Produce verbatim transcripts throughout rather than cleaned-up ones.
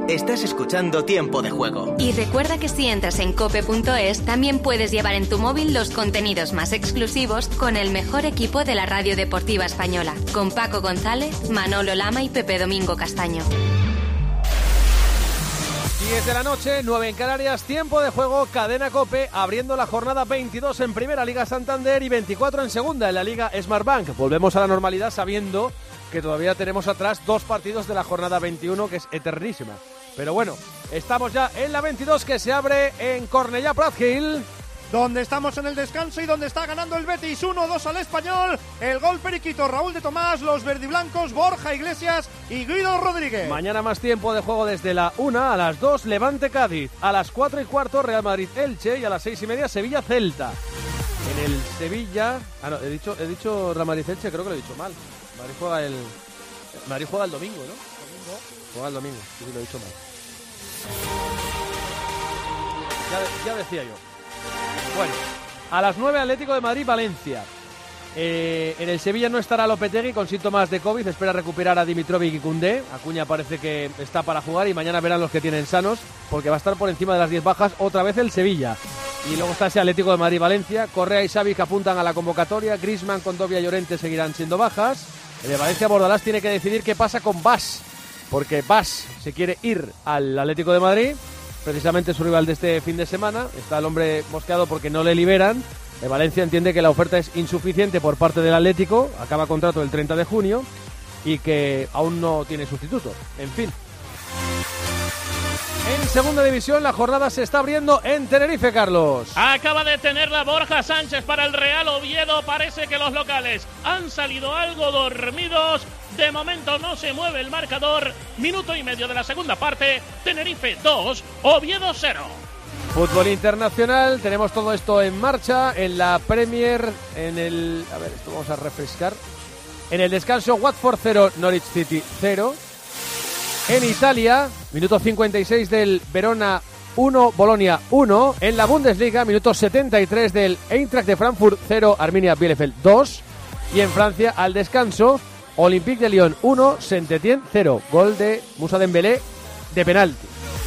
Estás escuchando Tiempo de Juego. Y recuerda que si entras en cope punto es, también puedes llevar en tu móvil los contenidos más exclusivos con el mejor equipo de la radio deportiva española, con Paco González, Manolo Lama y Pepe Domingo Castaño. diez de la noche, nueve en Canarias, Tiempo de Juego, Cadena COPE, abriendo la jornada veintidós en Primera Liga Santander y veinticuatro en Segunda en la Liga Smartbank. Volvemos a la normalidad sabiendo que todavía tenemos atrás dos partidos de la jornada veintiuno, que es eternísima. Pero bueno, estamos ya en la veintidós, que se abre en Cornellá Prat Hill, donde estamos en el descanso y donde está ganando el Betis uno dos al Español. El gol periquito, Raúl de Tomás, los verdiblancos, Borja Iglesias y Guido Rodríguez. Mañana más tiempo de juego desde la una a las dos, Levante Cádiz. A las cuatro y cuarto, Real Madrid Elche. Y a las seis y media, Sevilla Celta. En el Sevilla... Ah, no, he dicho, he dicho Real Madrid Elche, creo que lo he dicho mal. Madrid juega el... Madrid juega el domingo, ¿no? ¿Domingo? Juega el domingo, sí, sí, lo he dicho mal. Ya, ya decía yo. Bueno, a las nueve, Atlético de Madrid-Valencia. Eh, en el Sevilla no estará Lopetegui con síntomas de COVID, espera recuperar a Dimitrovic y Koundé. Acuña parece que está para jugar y mañana verán los que tienen sanos, porque va a estar por encima de las diez bajas otra vez el Sevilla. Y luego está ese Atlético de Madrid-Valencia. Correa y Xavi que apuntan a la convocatoria. Griezmann, Condovia y Llorente seguirán siendo bajas. El de Valencia, Bordalás tiene que decidir qué pasa con Bas, porque Bas se quiere ir al Atlético de Madrid, precisamente su rival de este fin de semana. Está el hombre mosqueado porque no le liberan. El Valencia entiende que la oferta es insuficiente por parte del Atlético, acaba contrato el treinta de junio y que aún no tiene sustituto. En fin. En segunda división la jornada se está abriendo en Tenerife, Carlos. Acaba de tenerla Borja Sánchez para el Real Oviedo. Parece que los locales han salido algo dormidos. De momento no se mueve el marcador. Minuto y medio de la segunda parte. Tenerife dos, Oviedo cero. Fútbol internacional, tenemos todo esto en marcha. En la Premier, en el... A ver, esto vamos a refrescar. En el descanso, Watford cero, Norwich City cero. En Italia, minuto cincuenta y seis del Verona uno, Bolonia uno. En la Bundesliga, minuto setenta y tres del Eintracht de Frankfurt cero, Arminia Bielefeld dos. Y en Francia, al descanso, Olympique de Lyon uno, Saint-Étienne cero. Gol de Moussa Dembélé de penalti.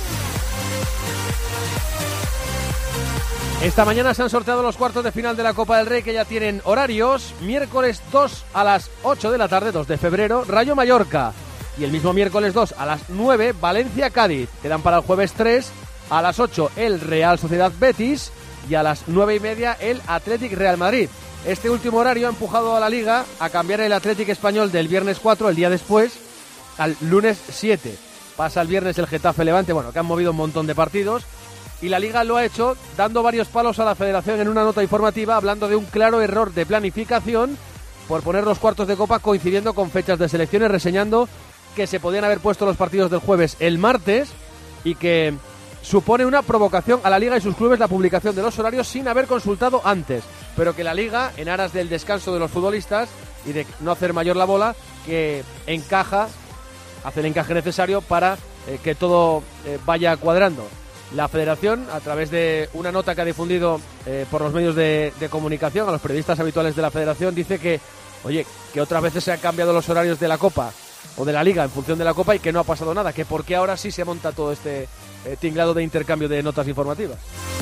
Esta mañana se han sorteado los cuartos de final de la Copa del Rey, que ya tienen horarios. Miércoles dos a las ocho de la tarde, dos de febrero, Rayo Mallorca. Y el mismo miércoles dos a las nueve, Valencia-Cádiz. Quedan para el jueves tres, a las ocho, el Real Sociedad Betis. Y a las nueve y media, el Athletic Real Madrid. Este último horario ha empujado a la Liga a cambiar el Athletic español del viernes cuatro, el día después, al lunes siete. Pasa el viernes el Getafe Levante, bueno, que han movido un montón de partidos. Y la Liga lo ha hecho dando varios palos a la Federación en una nota informativa, hablando de un claro error de planificación por poner los cuartos de Copa coincidiendo con fechas de selecciones, reseñando que se podían haber puesto los partidos del jueves el martes y que supone una provocación a la Liga y sus clubes la publicación de los horarios sin haber consultado antes, pero que la Liga, en aras del descanso de los futbolistas y de no hacer mayor la bola, que encaja, hace el encaje necesario para eh, que todo eh, vaya cuadrando. La Federación, a través de una nota que ha difundido eh, por los medios de, de comunicación a los periodistas habituales de la Federación, dice que, oye, que otras veces se han cambiado los horarios de la Copa o de la Liga en función de la Copa y que no ha pasado nada, que por qué ahora sí se monta todo este eh, tinglado de intercambio de notas informativas.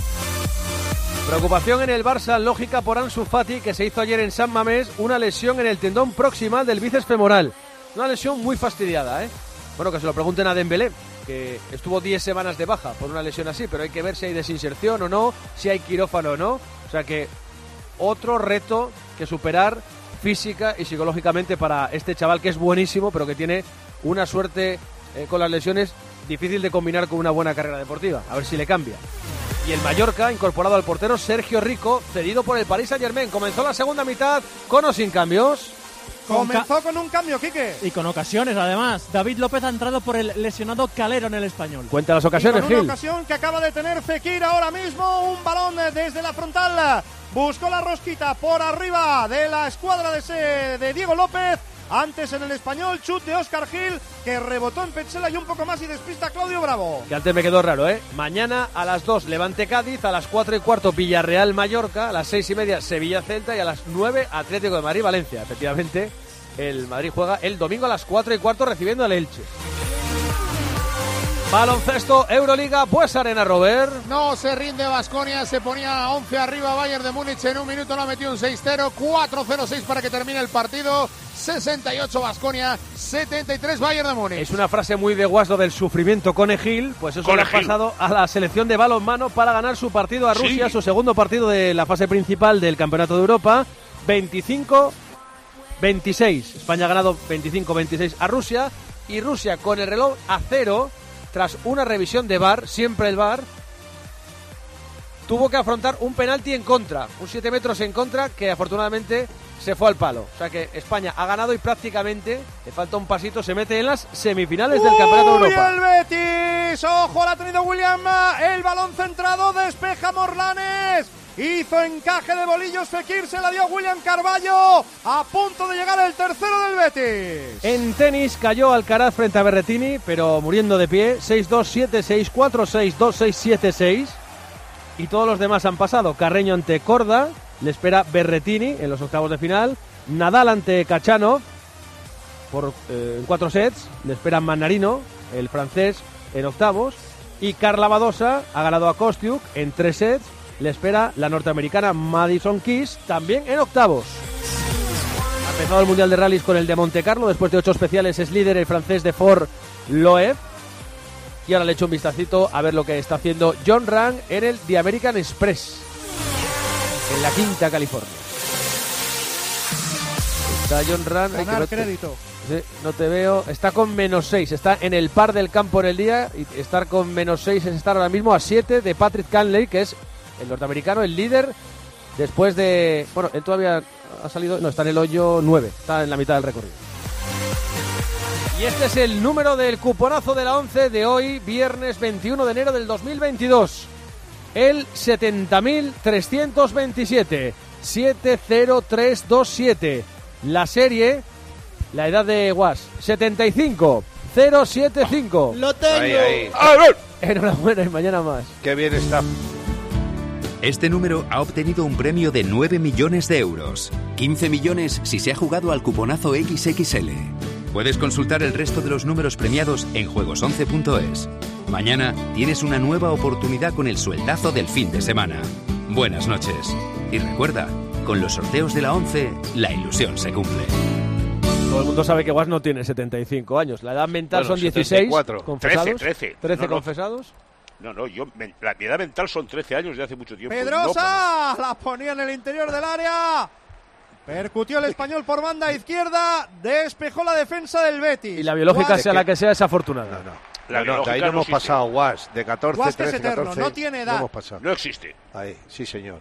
Preocupación en el Barça, lógica por Ansu Fati, que se hizo ayer en San Mamés una lesión en el tendón proximal del bíceps femoral. Una lesión muy fastidiada, ¿eh? Bueno, que se lo pregunten a Dembélé, que estuvo diez semanas de baja por una lesión así, pero hay que ver si hay desinserción o no, si hay quirófano o no. O sea que otro reto que superar física y psicológicamente para este chaval, que es buenísimo, pero que tiene una suerte eh, con las lesiones difícil de combinar con una buena carrera deportiva. A ver si le cambia. Y el Mallorca, incorporado al portero Sergio Rico, cedido por el Paris Saint-Germain. Comenzó la segunda mitad con o sin cambios. Comenzó con un cambio, Quique. Y con ocasiones, además. David López ha entrado por el lesionado Calero en el Español. Cuenta las ocasiones, Gil. Una ocasión que acaba de tener Fekir ahora mismo. Un balón desde la frontal. Buscó la rosquita por arriba de la escuadra de, ese, de Diego López. Antes en el Español, chut de Óscar Gil, que rebotó en Petzela y un poco más y despista a Claudio Bravo. Que antes me quedó raro, ¿eh? Mañana a las dos, Levante Cádiz, a las cuatro y cuarto, Villarreal Mallorca, a las seis y media, Sevilla Celta y a las nueve, Atlético de Madrid Valencia. Efectivamente, el Madrid juega el domingo a las cuatro y cuarto recibiendo al Elche. Baloncesto, Euroliga, pues Arena, Robert. No se rinde Baskonia, se ponía once arriba Bayern de Múnich, en un minuto lo ha metido un seis cero, cuatro cero seis para que termine el partido, sesenta y ocho Baskonia, setenta y tres Bayern de Múnich. Es una frase muy de Guasdo del sufrimiento Conejil, pues eso le ha pasado a la selección de balonmano para ganar su partido a Rusia, sí. Su segundo partido de la fase principal del Campeonato de Europa, veinticinco veintiséis. España ha ganado veinticinco veintiséis a Rusia y Rusia con el reloj a cero. Tras una revisión de V A R, siempre el V A R, tuvo que afrontar un penalti en contra, un siete metros en contra que afortunadamente se fue al palo. O sea que España ha ganado y prácticamente, le falta un pasito, se mete en las semifinales del Campeonato de Europa. ¡Uy, el Betis! ¡Ojo, la ha tenido William! El balón centrado, despeja Morlanes. Hizo encaje de bolillos Fekir, se la dio William Carballo. A punto de llegar el tercero del Betis. En tenis cayó Alcaraz frente a Berrettini, pero muriendo de pie. seis dos, siete seis, cuatro seis, dos seis, siete seis. Y todos los demás han pasado. Carreño ante Korda, le espera Berrettini en los octavos de final. Nadal ante Khachanov por eh, en cuatro sets, le espera Mannarino, el francés, en octavos. Y Carla Badosa ha ganado a Kostiuk en tres sets. Le espera la norteamericana Madison Keys, también en octavos. Ha empezado el Mundial de Rallys con el de Monte Carlo. Después de ocho especiales es líder el francés de Ford Loeb. Y ahora le echo un vistacito a ver lo que está haciendo John Ram en el The American Express, en la Quinta California. Está John Ram. Ganar no crédito. Te, sí, no te veo. Está con menos seis. Está en el par del campo en el día. Y estar con menos seis es estar ahora mismo a siete de Patrick Cantley, que es el norteamericano, el líder, después de... Bueno, él todavía ha salido... No, está en el hoyo nueve, está en la mitad del recorrido. Y este es el número del cuponazo de la once de hoy, viernes veintiuno de enero del dos mil veintidós. El setenta mil trescientos veintisiete, siete cero tres dos siete. La serie, la edad de Guas, setenta y cinco cero setenta y cinco. ¡Lo tengo! Ahí, ahí. Enhorabuena y mañana más. ¡Qué bien está! Este número ha obtenido un premio de nueve millones de euros. quince millones si se ha jugado al cuponazo equis equis ele. Puedes consultar el resto de los números premiados en juegos once punto es. Mañana tienes una nueva oportunidad con el sueldazo del fin de semana. Buenas noches. Y recuerda, con los sorteos de la once, la ilusión se cumple. Todo el mundo sabe que Guas no tiene setenta y cinco años. La edad mental bueno, son dieciséis. ¿Confesados? trece, trece. ¿trece no, no. confesados? No, no, yo, me, la mi edad mental son trece años de hace mucho tiempo. Pedrosa, no, la ponía en el interior del área. Percutió el español por banda izquierda, despejó la defensa del Betis. Y la biológica, sea la que sea, es afortunada. No, no. La no, no, de ahí no, no hemos existe. pasado, Guas, de catorce, Guas trece, es eterno, catorce, no tiene edad. No hemos pasado. No existe. Ahí, sí, señor.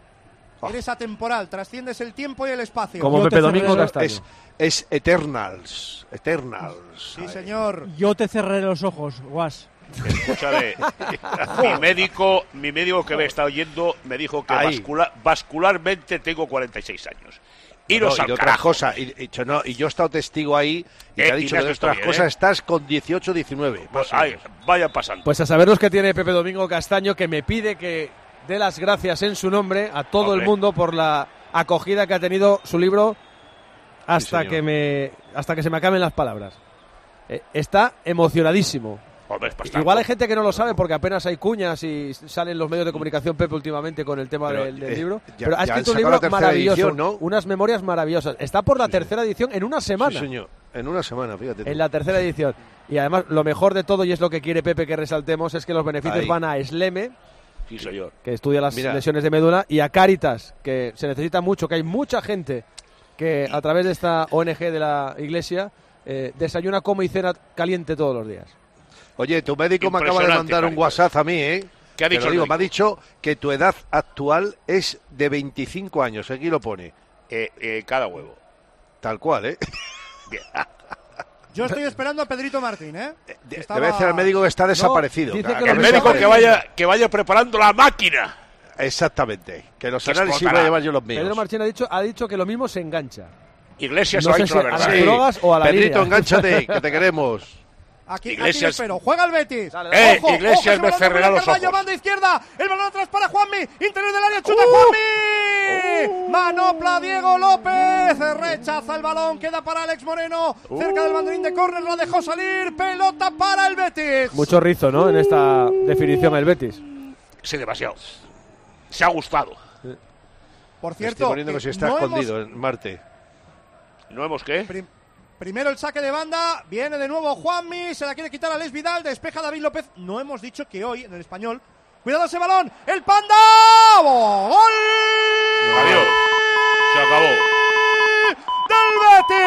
Oh. Eres atemporal, trasciendes el tiempo y el espacio. Como Pepe Domingo Castaño. Es, es Eternals, Eternals. Sí, señor. Yo te cerraré los ojos, Guas. Escúchame, mi médico, mi médico que me está oyendo me dijo que vascula, vascularmente tengo cuarenta y seis años. Iros no, al y carajo. otra cosa, y, y, no, y yo he estado testigo ahí y eh, te ha dicho y de otras bien, cosas, ¿eh? Estás con dieciocho, diecinueve. Pues, ay, vaya pasando. Pues a saber los que tiene Pepe Domingo Castaño, que me pide que dé las gracias en su nombre a todo Hombre. el mundo por la acogida que ha tenido su libro hasta sí, que me hasta que se me acaben las palabras. Eh, está emocionadísimo. Hombre, Igual hay gente que no lo sabe porque apenas hay cuñas y salen los medios de comunicación Pepe últimamente con el tema pero, del, del eh, libro. Ya, pero ha escrito un libro maravilloso, edición, ¿no? Unas memorias maravillosas. Está por la sí, tercera edición en una semana. Sí, señor. En una semana, fíjate. Tú. En la tercera edición. Y además, lo mejor de todo, y es lo que quiere Pepe que resaltemos, es que los beneficios Ahí. van a Esleme, sí, señor. que estudia las Mira. lesiones de médula, y a Cáritas, que se necesita mucho, que hay mucha gente que a través de esta O N G de la Iglesia eh, desayuna, come y cena caliente todos los días. Oye, tu médico me acaba de mandar un WhatsApp a mí, ¿eh? ¿Qué ha dicho? Digo, me ha dicho que tu edad actual es de veinticinco años. Aquí lo pone. Eh, eh, cada huevo. Tal cual, ¿eh? Bien. Yo estoy esperando a Pedrito Martín, ¿eh? De, Estaba... Debe ser el médico que está desaparecido. No, dice que el médico que vaya, que vaya preparando la máquina. Exactamente. Que los que análisis voy a llevar yo los míos. Pedro Martín ha dicho, ha dicho que lo mismo se engancha. Iglesias no ha sé dicho si la verdad. a las drogas o a la Pedrito, línea. engánchate, que te queremos. Aquí, Iglesias... aquí espero. Juega el Betis. Dale, dale. Eh, ojo, Iglesias ojo, me cerrará los ojos. Banda izquierda. El balón atrás para Juanmi. Interior del área. Chuta uh, Juanmi. manopla Diego López, rechaza el balón, queda para Alex Moreno, uh. cerca del banderín de córner, lo dejó salir, pelota para el Betis. Mucho rizo, ¿no?, en esta definición el Betis. Sí, demasiado. Se ha gustado. Por cierto, estoy poniendo que se está no escondido hemos... en Marte. ¿No hemos qué? Prim- primero el saque de banda, viene de nuevo Juanmi, se la quiere quitar a Les Vidal, despeja David López. No hemos dicho que hoy, en el español, cuidado ese balón, el Panda, ¡gol! Adiós, se acabó. ¡Del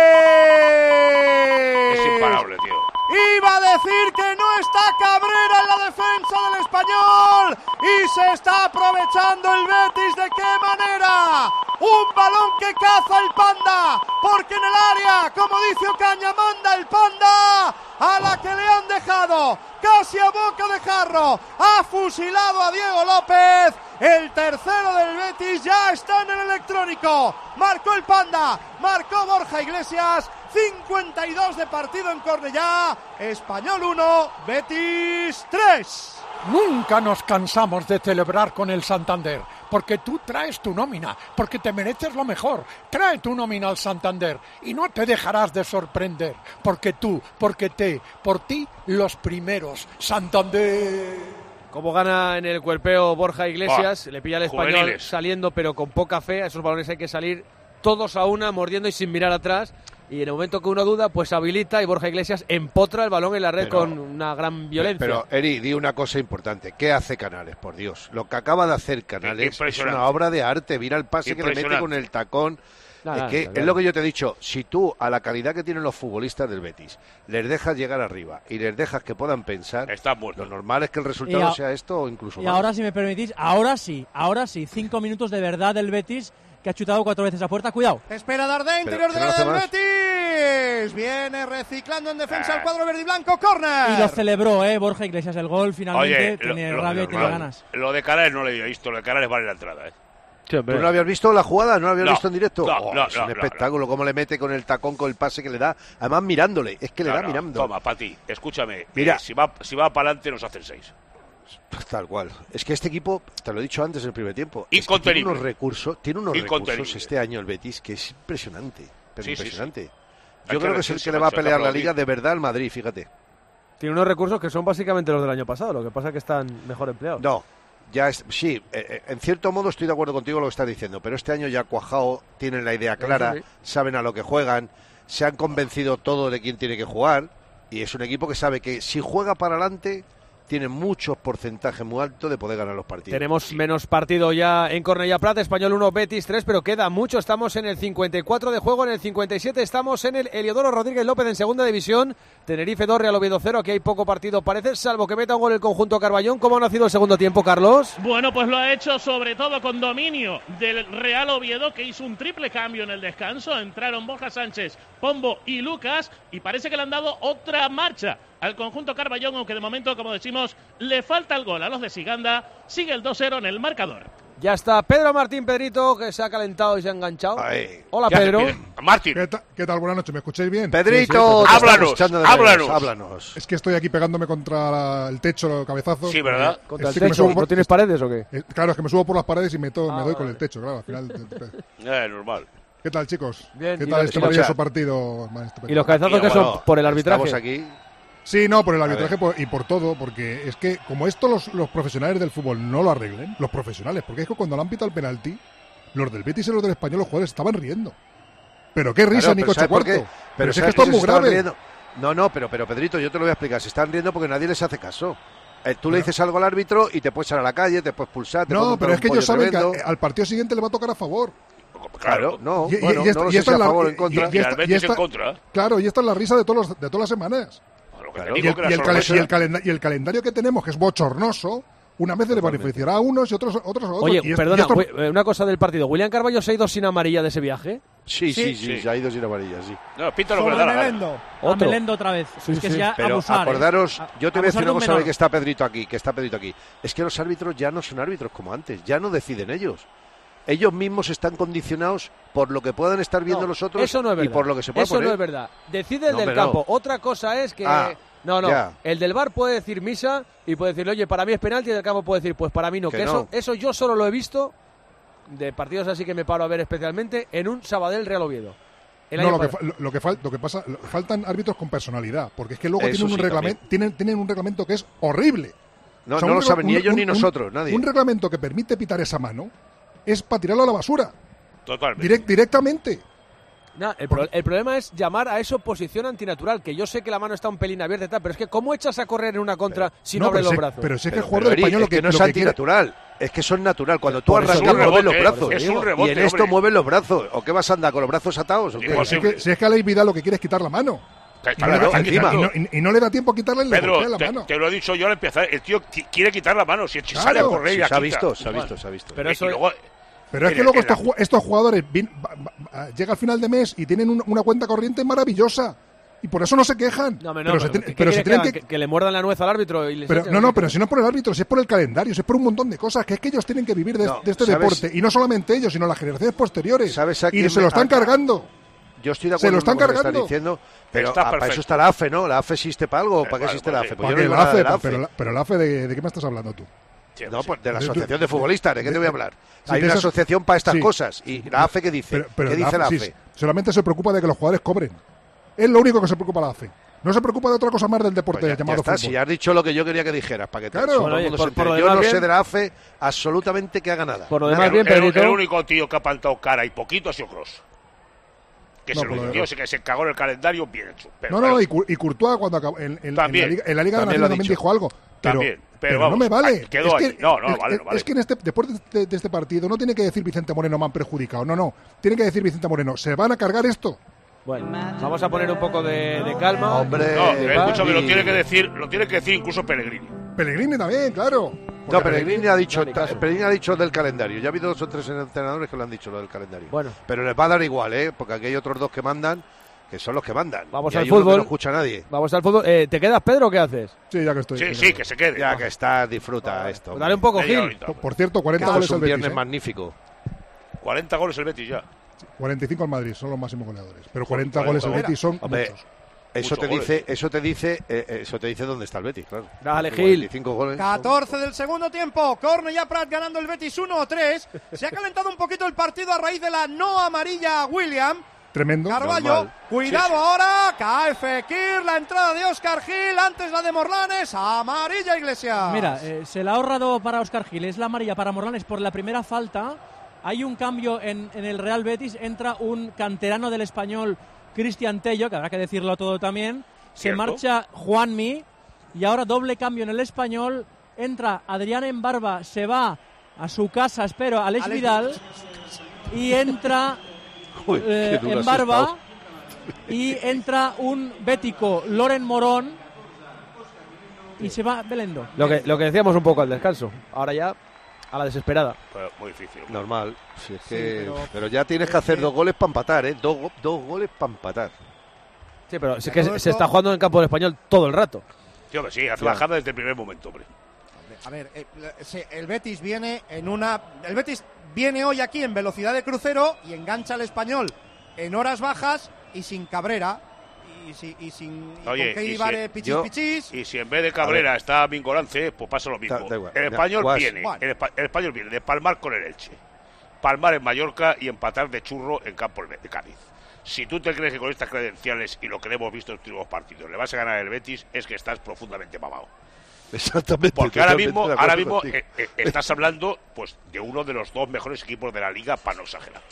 Betis! Es imparable, tío. Iba a decir que no está Cabrera en la defensa del Español y se está aprovechando el Betis. ¿De qué manera? Un balón que caza el Panda, porque en el área, como dice Ocaña, manda el Panda, a la que le han dejado casi a boca de jarro, ha fusilado a Diego López. El tercero del Betis ya está en el electrónico. Marcó el Panda, marcó Borja Iglesias. cincuenta y dos de partido en Cornellá. Español uno, Betis tres. Nunca nos cansamos de celebrar con el Santander, porque tú traes tu nómina, porque te mereces lo mejor. Trae tu nómina al Santander y no te dejarás de sorprender, porque tú, porque te, por ti, los primeros. Santander. Como gana en el cuerpeo Borja Iglesias, oh, le pilla al Español juveniles. Saliendo pero con poca fe. A esos balones hay que salir todos a una, mordiendo y sin mirar atrás. Y en el momento que uno duda, pues habilita y Borja Iglesias empotra el balón en la red pero, con una gran violencia. Pero, Eri, di una cosa importante. ¿Qué hace Canales, por Dios? Lo que acaba de hacer Canales es una obra de arte. Mira el pase que le mete con el tacón. Nah, es que claro. Es lo que yo te he dicho. Si tú, a la calidad que tienen los futbolistas del Betis, les dejas llegar arriba y les dejas que puedan pensar, lo normal es que el resultado a, sea esto o incluso y más. Y ahora, si me permitís, ahora sí, ahora sí, cinco minutos de verdad del Betis, que ha chutado cuatro veces a puerta. Cuidado. Espera Dardé, interior del área del Betis. Viene reciclando en defensa ah. el cuadro verde y blanco. Córner. Y lo celebró, eh, Borja Iglesias, el gol finalmente. Oye, tiene lo, rabia lo, y tiene lo, ganas. Lo de Canales no lo había visto. Lo de Canales vale la entrada, eh. Sí, ¿tú no habías visto la jugada? ¿No la habías no, visto en directo? No, oh, no, es no, un no, espectáculo, no. cómo le mete con el tacón, con el pase que le da. Además mirándole, es que le no, da no, mirando. Toma, Pati, escúchame. Mira, eh, si va, si va para adelante nos hacen seis. Tal cual. Es que este equipo, te lo he dicho antes en el primer tiempo, Incontenible. Es que tiene unos recursos, tiene unos recursos este año el Betis que es impresionante, pero sí, impresionante. Sí, sí. Yo Hay creo que, que es el que le va a pelear la Liga de verdad al Madrid, fíjate. Tiene unos recursos que son básicamente los del año pasado, lo que pasa es que están mejor empleados. No, ya es, sí, eh, en cierto modo estoy de acuerdo contigo lo que estás diciendo, pero este año ya cuajado, tienen la idea clara, sí. saben a lo que juegan, se han convencido todo de quién tiene que jugar y es un equipo que sabe que si juega para adelante tiene muchos porcentajes muy altos de poder ganar los partidos. Tenemos sí. menos partido ya en Cornellá Prat, Español uno, Betis tres, pero queda mucho. Estamos en el cincuenta y cuatro de juego, en el cincuenta y siete estamos en el Heliodoro Rodríguez López en segunda división. Tenerife dos, Real Oviedo cero, aquí hay poco partido parece, salvo que meta un gol el conjunto Carballón. ¿Cómo ha nacido el segundo tiempo, Carlos? Bueno, pues lo ha hecho sobre todo con dominio del Real Oviedo, que hizo un triple cambio en el descanso. Entraron Borja Sánchez, Pombo y Lucas, y parece que le han dado otra marcha al conjunto Carballón, aunque de momento, como decimos, le falta el gol a los de Siganda. Sigue el dos cero en el marcador. Ya está Pedro Martín Pedrito, que se ha calentado y se ha enganchado. Ay. Hola, Pedro. Martín. ¿Qué, ta- ¿Qué tal? Buenas noches, ¿me escucháis bien? Pedrito, sí, sí, háblanos, háblanos. háblanos. Es que estoy aquí pegándome contra el techo, cabezazos. Sí, ¿verdad? ¿Contra el techo? Por... ¿No tienes paredes o qué? Eh, claro, es que me subo por las paredes y me, to- ah, me doy vale. con el techo, claro, al final. Eh, normal. ¿Qué tal, chicos? Bien. ¿Qué Y tal los- este y los- maravilloso partido? ¿Y los cabezazos que son bueno, por el arbitraje? Estamos aquí. Sí, no, por el arbitraje por, y por todo, porque es que como esto los, los profesionales del fútbol no lo arreglen, los profesionales, porque es que cuando le han pitado el penalti, los del Betis y los del Español, los jugadores estaban riendo. Pero qué risa, Claro, Nico pero ¿sabes por qué? Cuarto. Pero Pero si es ¿sabes que esto es se muy estaban grave. riendo? No, no, pero, pero Pedrito, yo te lo voy a explicar. Se están riendo porque nadie les hace caso. Eh, tú le dices algo al árbitro y te puedes echar a la calle, te puedes expulsar. Te No, pero es que ellos saben tremendo. que al partido siguiente le va a tocar a favor. Claro, no, Y- y- bueno, y esta- no lo y sé esta si a es la- favor o en y- contra. y- y esta- el Betis y esta- en contra. Claro, y esta es la risa de, todos los, de todas las semanas. Lo que te Claro. digo Y el, que la y el calen- sorpresa- y el calenda- y el calendario que tenemos, que es bochornoso, una vez le beneficiará a unos y otros, otros a otros. Oye, y es- perdona, y esto- wi- una cosa del partido. ¿William Carballo se ha ido sin amarilla de ese viaje? Sí, sí, sí, Sí. sí, se ha ido sin amarilla, sí. No, pinta lo que le Sobre da la gana. Melendo. A Otro. Melendo otra vez. Sí, es que sí. es ya Pero abusar, acordaros, ¿eh? yo te voy a decir Abusar de una un cosa menor. que está Pedrito aquí, que está Pedrito aquí. Es que los árbitros ya no son árbitros como antes, ya no deciden ellos. Ellos mismos están condicionados por lo que puedan estar viendo No, los otros eso no es y verdad. por lo que se pueda Eso poner. no es verdad. Decide el No, del hombre, no. campo. Otra cosa es que... Ah, no, no. ya. El del V A R puede decir misa y puede decirle, oye, para mí es penalti, y el del campo puede decir, pues para mí no. Que Que, no. Eso, eso yo solo lo he visto de partidos así que me paro a ver especialmente, en un Sabadell Real Oviedo. No, lo que, lo, lo, que fal, lo que pasa, lo, faltan árbitros con personalidad, porque es que luego tienen un, sí, reglamento, tienen, tienen un reglamento que es horrible. No, o sea, no lo regla, saben ni un, ellos un, ni nosotros, un, nadie. Un reglamento que permite pitar esa mano es para tirarlo a la basura. Totalmente. Direct, directamente. Nah, el, pro, el problema es llamar a eso posición antinatural, que yo sé que la mano está un pelín abierta y tal, pero es que ¿cómo echas a correr en una contra pero, si no, no abres los si, brazos? Pero si es que pero, el jugador del español es lo que, que no es lo antinatural, quiere... es que eso es natural. Cuando tú arrancas mueves los brazos. Es un rebote, y en esto hombre. mueves los brazos. ¿O qué vas a andar con los brazos atados? ¿O qué? Pues si, es que, si es que a Ley Vidal lo que quiere es quitar la mano. Claro, y, no, y, no, y, y no le da tiempo a quitarle el Pedro, la te, mano. te lo he dicho yo al empezar. El tío quiere quitar la mano. Si claro, sale a correr, sí, ya se ha quita. visto, se ha visto, se ha visto. Pero eso y luego, Pero es que luego estos, la... estos jugadores bin, va, va, llega al final de mes y tienen un, una cuenta corriente maravillosa. Y por eso no se quejan. No, no, pero, pero, se, pero, pero se tienen que, que... que... que le muerdan la nuez al árbitro. Y les pero, no, no, pero si no es por el árbitro, si es por el calendario, si es por un montón de cosas, que es que ellos tienen que vivir de, no, de este ¿sabes? deporte. Y no solamente ellos, sino las generaciones posteriores. ¿Sabes a y se lo están acá? cargando. Yo estoy de acuerdo se lo están con lo que cargando. estás diciendo, pero está ah, para eso está la A F E, ¿no? La A F E existe para algo, ¿para qué existe la A F E? Pues yo no digo la A F E, la A F E. Pero, la, pero la A F E, ¿de, ¿de qué me estás hablando tú? No, pues de la Asociación de Futbolistas, ¿de qué te voy a hablar? Sí, Hay una esas... asociación para estas sí. cosas. ¿Y la A F E qué dice? Pero, pero ¿Qué dice la A F E? Sí, solamente se preocupa de que los jugadores cobren. Es lo único que se preocupa la A F E. No se preocupa de otra cosa más del deporte pues ya, llamado ya está, fútbol. Si has dicho lo que yo quería que dijeras, para que claro. todo Bueno, el mundo por, se por por Yo no bien, sé de la A F E absolutamente que haga nada. Por lo nada. demás, bien, el, el, Pedrito. el único tío que ha plantado cara y poquito ha sido Kroos. Que no, se lo dio, que se cagó en el calendario, bien hecho. Pero no, no, bueno. y, y Courtois cuando acabó en, en, también, en, la Liga, en la Liga de también Naciones también dijo algo. Pero, también, pero, pero vamos, no me vale. Quedó es ahí. que, No, no, es, vale, no vale. Es que en este, después de, de este partido no tiene que decir Vicente Moreno me han perjudicado. No, no. Tiene que decir Vicente Moreno, se van a cargar esto. Bueno, vamos a poner un poco de, de calma. Hombre, no, de escúchame, y... lo tiene que decir, lo tiene que decir incluso Pellegrini. Pellegrini también, claro. Porque no, Pellegrini ha dicho, no, Pellegrini ha dicho del calendario. Ya ha habido dos o tres entrenadores que lo han dicho lo del calendario. Bueno, pero les va a dar igual, ¿eh? Porque aquí hay otros dos que mandan, que son los que mandan. Vamos y al hay uno fútbol. Que no escucha a nadie. Vamos al fútbol. Eh, ¿Te quedas, Pedro, o qué haces? Sí, ya que estoy. Sí, sí, que se quede. Ya que estás, disfruta vale. esto. Pues dale un poco, Gil. Por, por cierto, cuarenta claro, goles es un al Betis. viernes ¿eh? magnífico. cuarenta goles el Betis ya. cuarenta y cinco al Madrid, son los máximos goleadores. Pero cuarenta goles al Betis son Hombre, muchos. Eso te, dice, eso te dice, eh, eso te dice dónde está el Betis, claro. Dale, Gil. Goles. catorce del segundo tiempo. Corne ya Prat ganando el Betis uno a tres. Se ha calentado un poquito el partido a raíz de la no amarilla a William. Tremendo. Carballo, normal. cuidado sí, sí. ahora. Cae Fekir, la entrada de Óscar Gil. Antes la de Morlanes. Amarilla Iglesias. Mira, eh, se la ha ahorrado para Óscar Gil. Es la amarilla para Morlanes por la primera falta. Hay un cambio en, en el Real Betis. Entra un canterano del Español, Cristian Tello, que habrá que decirlo todo también. Se ¿Cierto? marcha Juanmi. Y ahora doble cambio en el Español. Entra Adrián Embarba. Se va a su casa, espero, Alex, Alex Vidal. Y entra Uy, eh, Embarba. Y entra un bético, Loren Morón. Y se va Belendo. Lo que, lo que decíamos un poco al descanso. Ahora ya a la desesperada. Pues muy difícil. Normal. Si es Sí, que, pero, pero ya tienes que hacer dos goles para empatar, ¿eh? Dos, dos goles para empatar. Sí, pero es que se, se está jugando en el campo del Español todo el rato. Tío, que sí, hace bajada desde el primer momento, hombre. A ver, eh, el Betis viene en una... El Betis viene hoy aquí en velocidad de crucero y engancha al Español en horas bajas y sin Cabrera. Y, si, y sin y Oye, con y, Ibare, si, pichis, yo, pichis. y si en vez de Cabrera está Mingolance, pues pasa lo mismo. Da, da igual, el español ya, viene, bueno. el, el español viene de palmar con el Elche, palmar en Mallorca y empatar de churro en campo de Cádiz. Si tú te crees que con estas credenciales y lo que hemos visto en los últimos partidos le vas a ganar el Betis, es que estás profundamente mamado. Exactamente. Porque ahora mismo, ahora mismo eh, eh, estás hablando pues de uno de los dos mejores equipos de la liga, para no exagerar.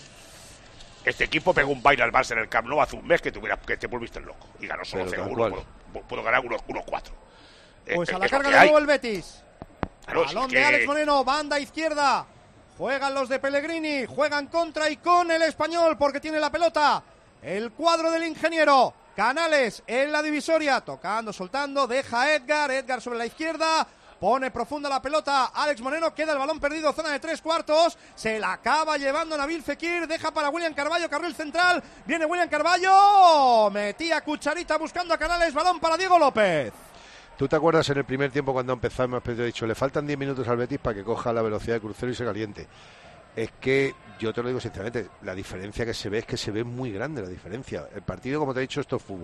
Este equipo pegó un baile al Barça en el Camp Nou hace un mes que te, hubiera, que te volviste loco. Y ganó solo cero uno. Puedo, puedo ganar uno cuatro. Pues eh, a la eh, carga de nuevo el Betis. Claro, Balón si de que... Alex Moreno, banda izquierda. Juegan los de Pellegrini, juegan contra y con el Español porque tiene la pelota. El cuadro del ingeniero. Canales en la divisoria, tocando, soltando, deja a Edgar, Edgar sobre la izquierda. Pone profunda la pelota Alex Moreno, queda el balón perdido, zona de tres cuartos, se la acaba llevando Nabil Fekir, deja para William Carballo, carril central, viene William Carballo, metía cucharita buscando a Canales, balón para Diego López. ¿Tú te acuerdas en el primer tiempo cuando empezamos, he dicho, le faltan diez minutos al Betis para que coja la velocidad de crucero y se caliente? Es que, yo te lo digo sinceramente, la diferencia que se ve es que se ve muy grande la diferencia. El partido, como te he dicho, esto es fútbol.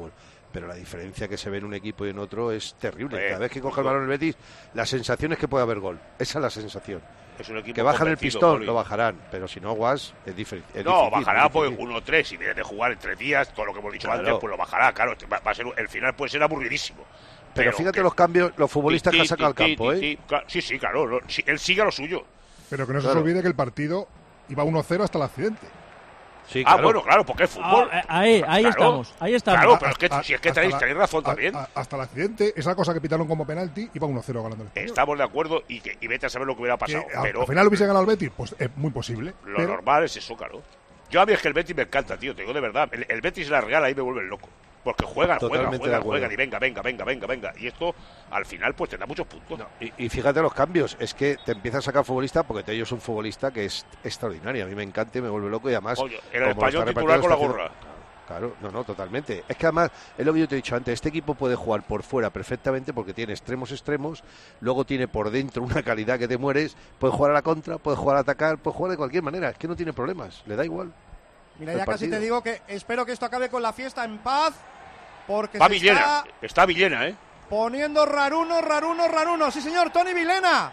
pero la diferencia que se ve en un equipo y en otro es terrible. Cada vez que coge el balón el Betis, la sensación es que puede haber gol. Esa es la sensación. Es un equipo que bajan el pistón, Poli. Lo bajarán, pero si no, Guas, es, difer- es no, difícil. No, bajará pues uno tres, si viene de jugar en tres días, todo lo que hemos dicho claro. antes, pues lo bajará, claro, va, va a ser, el final puede ser aburridísimo. Pero, pero fíjate que, los cambios, los futbolistas ti, que ha sacado al ti, campo, ti, ¿eh? ti, ti, sí, sí, claro, lo, si, él sigue lo suyo. Pero que no claro. se os olvide que el partido iba uno cero hasta el accidente. Sí, ah, claro. bueno, claro, porque es fútbol. Ah, ahí, ahí claro, estamos, ahí estamos. Claro, pero es que A, a, si es que tenéis, la, tenéis razón a, también. A, hasta el accidente, esa cosa que pitaron como penalti, iba uno cero ganando el Español. Estamos de acuerdo y, que, y vete a saber lo que hubiera pasado. Que, pero al final hubiese ganado el Betis, pues es muy posible. Lo pero... normal es eso, claro. Yo a mí es que el Betis me encanta, tío, te digo de verdad. El, el Betis y la Real ahí me vuelven loco. Porque juegan, Totalmente juegan, juegan, juegan y venga, venga, venga, venga, venga. Y esto, al final, pues te da muchos puntos. No, y, y fíjate los cambios. Es que te empiezas a sacar futbolista porque Tello es un futbolista que es extraordinario. A mí me encanta y me vuelve loco y además... Oye, el Español titular con la gorra. Claro, no, no, totalmente. Es que además, es lo que yo te he dicho antes, este equipo puede jugar por fuera perfectamente porque tiene extremos extremos, luego tiene por dentro una calidad que te mueres, puede jugar a la contra, puede jugar a atacar, puede jugar de cualquier manera, es que no tiene problemas, le da igual. Mira, ya casi te digo que espero que esto acabe con la fiesta en paz, porque Va se Villena, está está Villena, ¿eh? poniendo raruno, raruno, raruno. Sí, señor, Toni Vilena.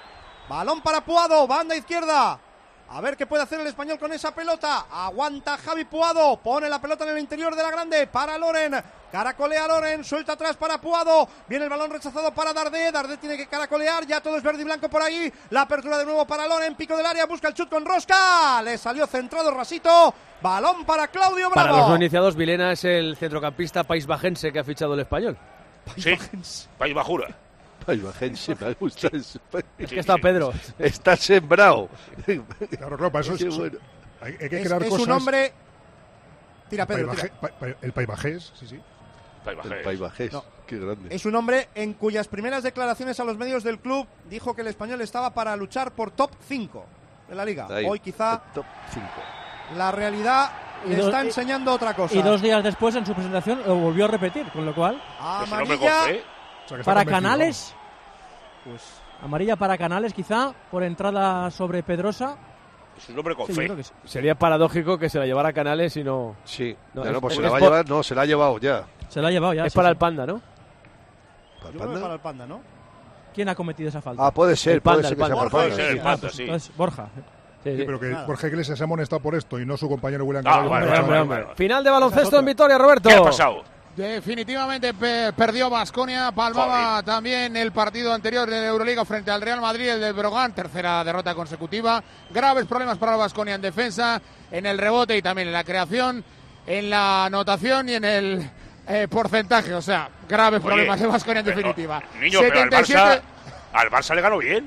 Balón para Puado, banda izquierda. A ver qué puede hacer el Español con esa pelota. Aguanta Javi Puado. Pone la pelota en el interior de la grande para Loren. Caracolea Loren. Suelta atrás para Puado. Viene el balón rechazado para Dardé. Dardé tiene que caracolear. Ya todo es verde y blanco por ahí. La apertura de nuevo para Loren. Pico del área. Busca el chut con rosca. Le salió centrado rasito. Balón para Claudio Bravo. Para los no iniciados, Vilena es el centrocampista paisbajense que ha fichado el Español. Sí, País Bajura. Paisbajense, me gusta eso. Es que está Pedro. Está sembrado. Claro, claro, para eso es, bueno. hay, hay que Es, crear es cosas. un hombre. Tira, Pedro. Paibaje, tira. pa, pa, el paisbajés, sí, sí. Paisbajés. El Paisbajés, No. qué grande. Es un hombre en cuyas primeras declaraciones a los medios del club dijo que el Español estaba para luchar por top cinco de la Liga. Ahí, Hoy quizá top cinco. la realidad Y le do- está y- enseñando otra cosa. Y dos días después, en su presentación, lo volvió a repetir, con lo cual, Es un hombre con Amarilla. fe. O sea, que está para convencido. Canales, pues amarilla para Canales, quizá, por entrada sobre Pedrosa. Es un hombre con Sí, yo fe. creo que sí. Sería paradójico que se la llevara a Canales y no... Sí, No, no, es- no, pues es- se la es va a por- llevar, no, se la ha llevado ya. Se lo ha llevado ya. es sí, para sí. el Panda, ¿no? ¿Para Yo el creo que Panda? para el Panda, ¿no? ¿Quién ha cometido esa falta? Ah, puede ser, El Panda, puede ser el que sea Panda. por Puede Panda, ser sí. el Panda, pues, sí. entonces, Borja. Sí, Sí, sí. pero que Nada. Borja Iglesias se ha amonestado por esto y no su compañero William Ah, Carvalho. vale, Bueno, vale, chaval. vale. Final de baloncesto en Vitoria, Roberto. ¿Qué ha pasado? Definitivamente pe- perdió Baskonia, palmaba Joder. también el partido anterior de la Euroliga frente al Real Madrid, el de Brogan, tercera derrota consecutiva, graves problemas para la Baskonia en defensa, en el rebote y también en la creación, en la anotación y en el eh, porcentaje, o sea, graves Oye, problemas de Baskonia en pero, definitiva. Niño, pero al Barça, al Barça le ganó bien.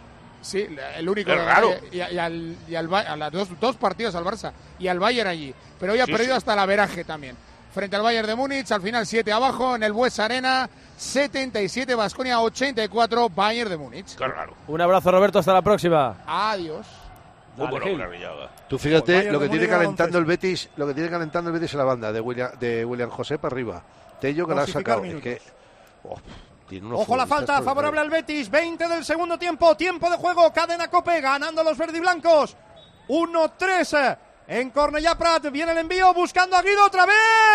Sí, el único Es que- raro. y, y al, y al Ba- a las dos, dos partidos al Barça y al Bayern allí, pero hoy ha Sí, perdido sí. hasta el averaje también. Frente al Bayern de Múnich, al final siete abajo en el Bues Arena, setenta y siete Baskonia, ochenta y cuatro Bayern de Múnich. Qué raro. Un abrazo, Roberto, hasta la próxima. Adiós. Muy Dale, bueno, Gil. una rillaga. Tú Pues fíjate Bayern lo que de tiene Múnich calentando el baloncesto. Betis, lo que tiene calentando el Betis es la banda de William, de William José para arriba. Tello que la ha Dosificar sacado. Es minutos. que, oh, tiene unos Ojo la futbolistas falta, favorable al Betis. veinte del segundo tiempo. Tiempo de juego. Cadena Cope ganando los verdiblancos. uno tres en Cornellà Prat. Viene el envío buscando a Guido otra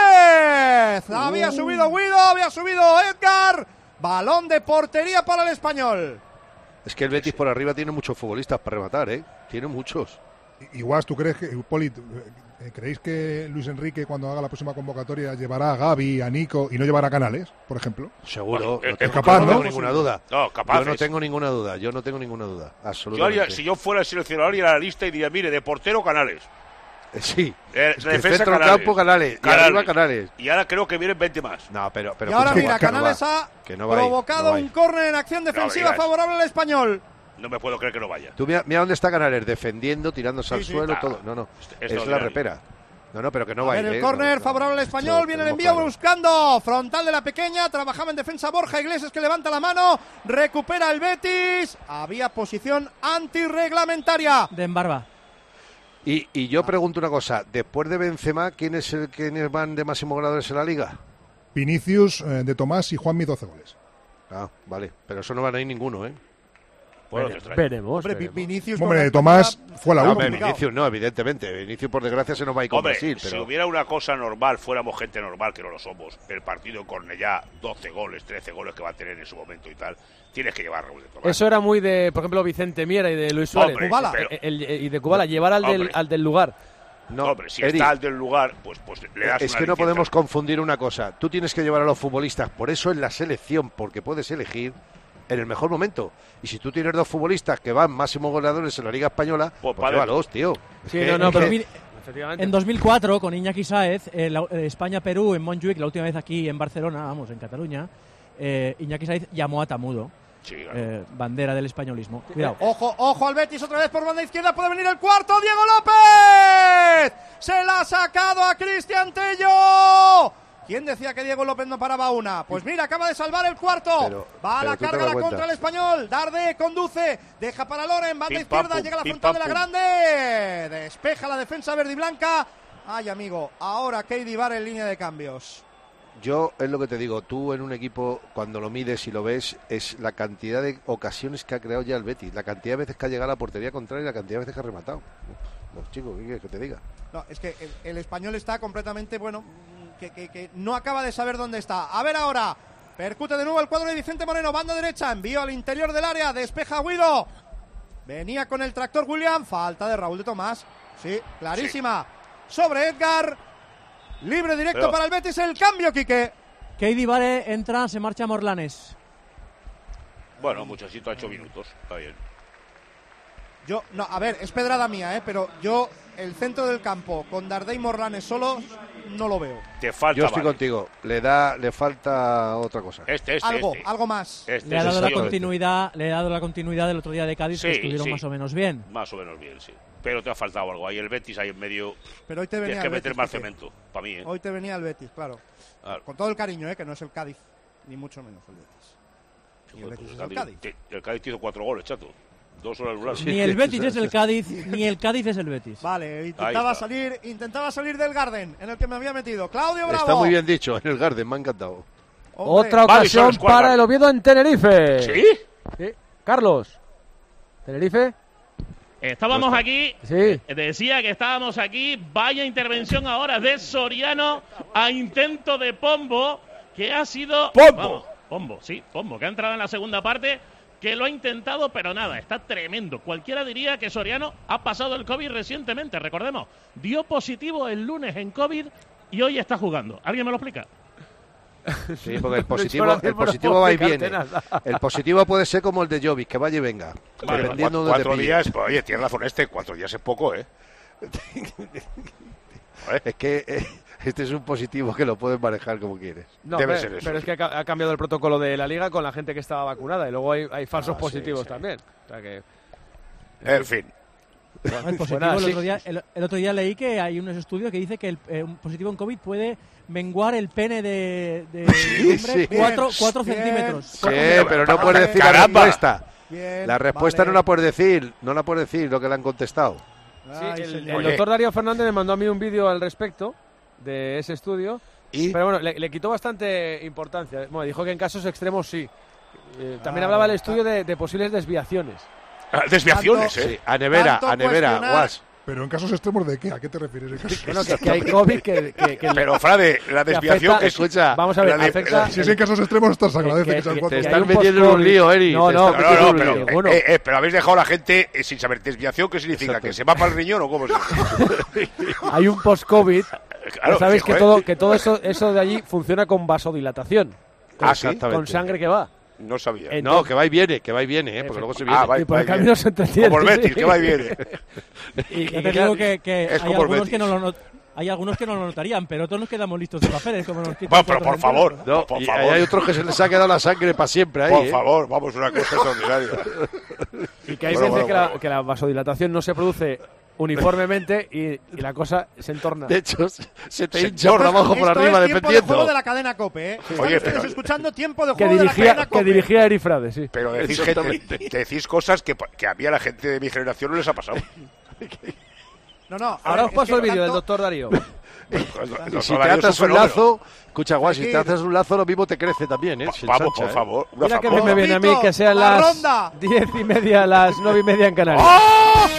vez. Había subido Guido, había subido Edgar. Balón de portería para el Español. Es que el Betis por arriba tiene muchos futbolistas para rematar, ¿eh? Tiene muchos. Igual, ¿tú crees que, Poli, eh, creéis que Luis Enrique cuando haga la próxima convocatoria llevará a Gavi, a Nico y no llevará a Canales, por ejemplo? Seguro, Pues, no eh, tengo, eh, capaz, no ¿no? tengo ninguna duda. No, capaces. Yo no tengo ninguna duda, yo no tengo ninguna duda, Yo absolutamente. haría, si yo fuera el seleccionador, haría la lista y diría, mire, de portero Canales. Eh, Sí, Eh, es de que defensa centro del Canales. campo Canales, y Canales. arriba Canales. Y ahora creo que vienen veinte más. No, pero, pero Y ahora escucha, mira, que no va, Canales ha que no va ahí, provocado no va ahí. un córner en acción defensiva digas. favorable al Español. No me puedo creer que no vaya. Tú mira, mira dónde está Canales, defendiendo, tirándose al sí, suelo, ah, todo. No, no, es es la extraordinario. repera. No, no, pero que no A va ver, a ir, el ¿eh? córner No, no, favorable al no, Español. lo Viene el tenemos envío claro. buscando. Frontal de la pequeña. Trabajaba en defensa Borja Iglesias que levanta la mano. Recupera el Betis. Había posición antirreglamentaria. De Embarba. Y, y yo pregunto una cosa, después de Benzema, ¿quién es el, ¿quiénes van de máximo goleadores en la Liga? Vinicius, eh, de Tomás y Juanmi, doce goles. Ah, vale, pero eso no van a ir ninguno, ¿eh? Pues Vere, veremos. Hombre, veremos. Vinicius. Hombre, Tomás fue la No, última. hombre, Vinicius no, evidentemente. Vinicius, por desgracia, se nos va a ir con Hombre, Brasil. si Pero... hubiera una cosa normal, fuéramos gente normal, que no lo somos, el partido Cornellá, doce goles, trece goles que va a tener en su momento y tal, tienes que llevar a Raúl de Tomás. Eso era muy de, por ejemplo, Vicente Miera y de Luis Suárez. Hombre, Kubala. pero- El- el- y de Kubala, llevar al del, Hombre. al del lugar. No, Hombre, si Eri, está al del lugar, pues, pues le das es una que no licencia. podemos confundir una cosa. Tú tienes que llevar a los futbolistas, por eso en la selección, porque puedes elegir en el mejor momento. Y si tú tienes dos futbolistas que van máximos goleadores en la Liga Española, pues, pues llévalos, tío. Es Sí, que- no, no, es pero que- mire, efectivamente. En dos mil cuatro, con Iñaki Sáez, eh, la- eh, España-Perú en Montjuic, la última vez aquí en Barcelona, vamos, en Cataluña, eh, Iñaki Sáez llamó a Tamudo, Sí, claro. eh, bandera del españolismo. Cuidado. Ojo, ojo al Betis otra vez por banda izquierda. Puede venir el cuarto. Diego López. Se la ha sacado a Cristian Tello. ¿Quién decía que Diego López no paraba una? Pues mira, acaba de salvar el cuarto. Pero- Va a pero la tú te carga das la cuenta. contra el español. Darde conduce. Deja para Loren. Banda Pim, izquierda. pam, pum, Llega a la pim, frontal de pam, la pum. grande. Despeja la defensa verde y blanca. Ay, amigo. Ahora Keidi Bar en línea de cambios. Yo, es lo que te digo, tú en un equipo, cuando lo mides y lo ves, es la cantidad de ocasiones que ha creado ya el Betis, la cantidad de veces que ha llegado a la portería contraria y la cantidad de veces que ha rematado. Pues chicos, ¿qué quieres que te diga? No, es que el, el español está completamente, bueno, que, que, que no acaba de saber dónde está. A ver ahora, percute de nuevo el cuadro de Vicente Moreno, banda derecha, envío al interior del área, despeja Guido. Venía con el tractor William, falta de Raúl de Tomás. Sí, clarísima. Sobre Edgar, libre directo Pero- para el Betis, el cambio, Quique. Keidi Vare entra, se marcha Morlanes. Bueno, muchachito ha hecho minutos, está bien. Yo, no, a ver, es pedrada mía, ¿eh? Pero yo, el centro del campo, con Darde y Morlanes solos, no lo veo. Te falta Yo estoy Vale. contigo, le da, le falta otra cosa. Este, este, Algo, este. algo más. Este, Le ha ese dado la sí, continuidad, le ha dado la continuidad del otro día de Cádiz, Sí, que estuvieron sí. más o menos bien. Más o menos bien, sí. Pero te ha faltado algo. Ahí el Betis, ahí en medio. Pero hoy te venía Tienes que el meter Betis, más Quique. cemento, para mí, ¿eh? Hoy te venía el Betis, claro. Claro. Con todo el cariño, ¿eh? Que no es el Cádiz, ni mucho menos el Betis. Y el Joder, Betis pues es el el Cádiz. Cádiz- te- el Cádiz hizo cuatro goles, chato. Dos horas rurales. Ni el Betis es el Cádiz, ni el Cádiz es el Betis. Vale, intentaba está. salir, intentaba salir del Garden, en el que me había metido. Claudio Bravo. Está muy bien dicho, en el Garden, me ha encantado. Hombre, Otra Vale, ocasión son los cuatro. para el Oviedo en Tenerife. ¿Sí? Sí. Carlos. ¿Tenerife? Estábamos aquí, Sí. decía que estábamos aquí, vaya intervención ahora de Soriano a intento de Pombo, que ha sido... ¡Pombo! Vamos, Pombo, sí, Pombo, que ha entrado en la segunda parte, que lo ha intentado, pero nada, está tremendo. Cualquiera diría que Soriano ha pasado el COVID recientemente, recordemos, dio positivo el lunes en COVID y hoy está jugando. ¿Alguien me lo explica? Sí, porque el Yo positivo, ahora el mismo no positivo puedo va y explicarte viene. nada. El positivo puede ser como el de Jovic, que vaya y venga. Vale, dependiendo cuatro, de cuatro dónde te días, pille. pues, oye, tienes razón este, cuatro días es poco, ¿eh? Es que eh, este es un positivo que lo puedes manejar como quieres. No, Debe pero, ser eso, pero es sí. que ha, ca- ha cambiado el protocolo de la liga con la gente que estaba vacunada y luego hay, hay falsos Ah, sí, positivos sí. también. O sea que, En fin. El positivo, nada, el, sí. otro día, el, el otro día leí que hay unos estudios que dice que el, eh, un positivo en COVID puede menguar el pene de, de Sí, un hombre sí. cuatro, Bien, cuatro bien. centímetros. Sí, Cuatro metros. pero no puedes decir la ¡Caramba! respuesta. Bien, La respuesta vale. no la puedes decir, no la puedes decir lo que le han contestado. sí, Ay, el, señor. el Oye. doctor Darío Fernández me mandó a mí un vídeo al respecto de ese estudio, Y pero bueno, le, le quitó bastante importancia. Bueno, dijo que en casos extremos sí. Eh, también Ah, hablaba el bueno. estudio de, de posibles desviaciones. Ah, Desviaciones, Tanto- ¿eh? sí, a nevera, Tanto a nevera, cuestionar- guas. Pero en casos extremos, ¿de qué? ¿A qué te refieres? En casos- Bueno, que, que hay COVID que, que, que- Pero, Frade, la que desviación afecta- que escucha. Vamos a ver, la de- afecta... la- Si es en casos extremos, estás agradece que, que- sean que- cuatro. Te que hay estás un metiendo en un post-COVID. lío, Eri. No, te no, estás No, metiendo no, en un pero, lío. eh, bueno. eh, eh, pero habéis dejado a la gente eh, sin saber. ¿Desviación qué significa? Exacto. ¿Que se va para el riñón o cómo es? Hay un post-COVID. Claro, Sabéis sí, que joder. todo, que todo eso, eso de allí funciona con vasodilatación. Ah, sí, Exactamente. Con sangre que va. No sabía. Eh, No, que va y viene, que va y viene, ¿eh? Porque luego se viene. Ah, va, Y por va el y viene. camino se entretiene. Como el Betis, sí. que va y viene. Y- Ya y te claro, digo que, que es hay como el algunos Betis. que no lo not- hay algunos que no lo notarían, pero otros nos quedamos listos de papeles. Como nos quitan Bueno, pero por cuatro favor, centímetros. No, por y favor. hay otros que se les ha quedado la sangre para siempre ahí. Por ¿eh? favor, vamos, una cosa extraordinaria. Y que hay Bueno, veces bueno, que, la, bueno. que la vasodilatación no se produce uniformemente y, y la cosa se entorna. De hecho, se se te Se hincha por abajo por Esto arriba, es tiempo de dependiendo. juego de la cadena COPE, ¿eh? Están Oye, ustedes pero- escuchando tiempo de que juego de la dirigía, cadena que COPE. dirigía Eri Frade, sí. Pero decís, gente, decís cosas que, que a mí a la gente de mi generación no les ha pasado. No, no. a Ahora ver, os paso es el que vídeo del tanto- doctor Darío. Y si te haces un lazo, escucha, Guas, si te haces un lazo, lo mismo te crece también, ¿eh? Vamos, por favor. Mira que me viene a mí que sean las diez y media, las nueve y media en Canarias. ¡Oh!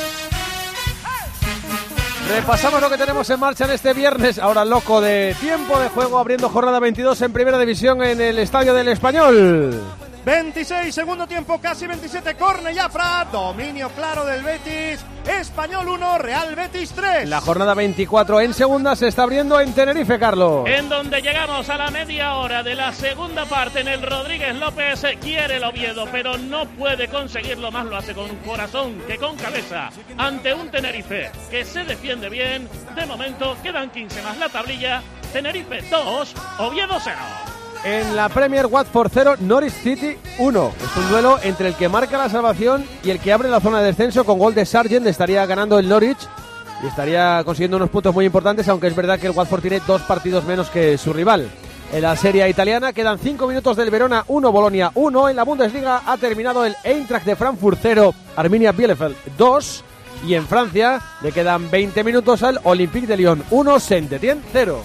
Repasamos lo que tenemos en marcha en este viernes. Ahora loco de tiempo de juego, abriendo jornada veintidós en Primera División en el Estadio del Español. veintiséis, segundo tiempo, casi veintisiete, Cornellà Prat, dominio claro del Betis, Español uno, Real Betis tres. La jornada veinticuatro en segunda se está abriendo en Tenerife, Carlos. En donde llegamos a la media hora de la segunda parte en el Rodríguez López, quiere el Oviedo, pero no puede conseguirlo más, lo hace con corazón que con cabeza, ante un Tenerife que se defiende bien. De momento quedan quince más la tablilla, Tenerife dos, Oviedo cero. En la Premier, Watford cero, Norwich City uno. Es un duelo entre el que marca la salvación y el que abre la zona de descenso con gol de Sargent. Estaría ganando el Norwich y estaría consiguiendo unos puntos muy importantes, aunque es verdad que el Watford tiene dos partidos menos que su rival. En la Serie A italiana quedan cinco minutos del Verona uno, Bolonia uno. En la Bundesliga ha terminado el Eintracht de Frankfurt cero, Arminia Bielefeld dos. Y en Francia le quedan veinte minutos al Olympique de Lyon uno, Saint-Étienne cero.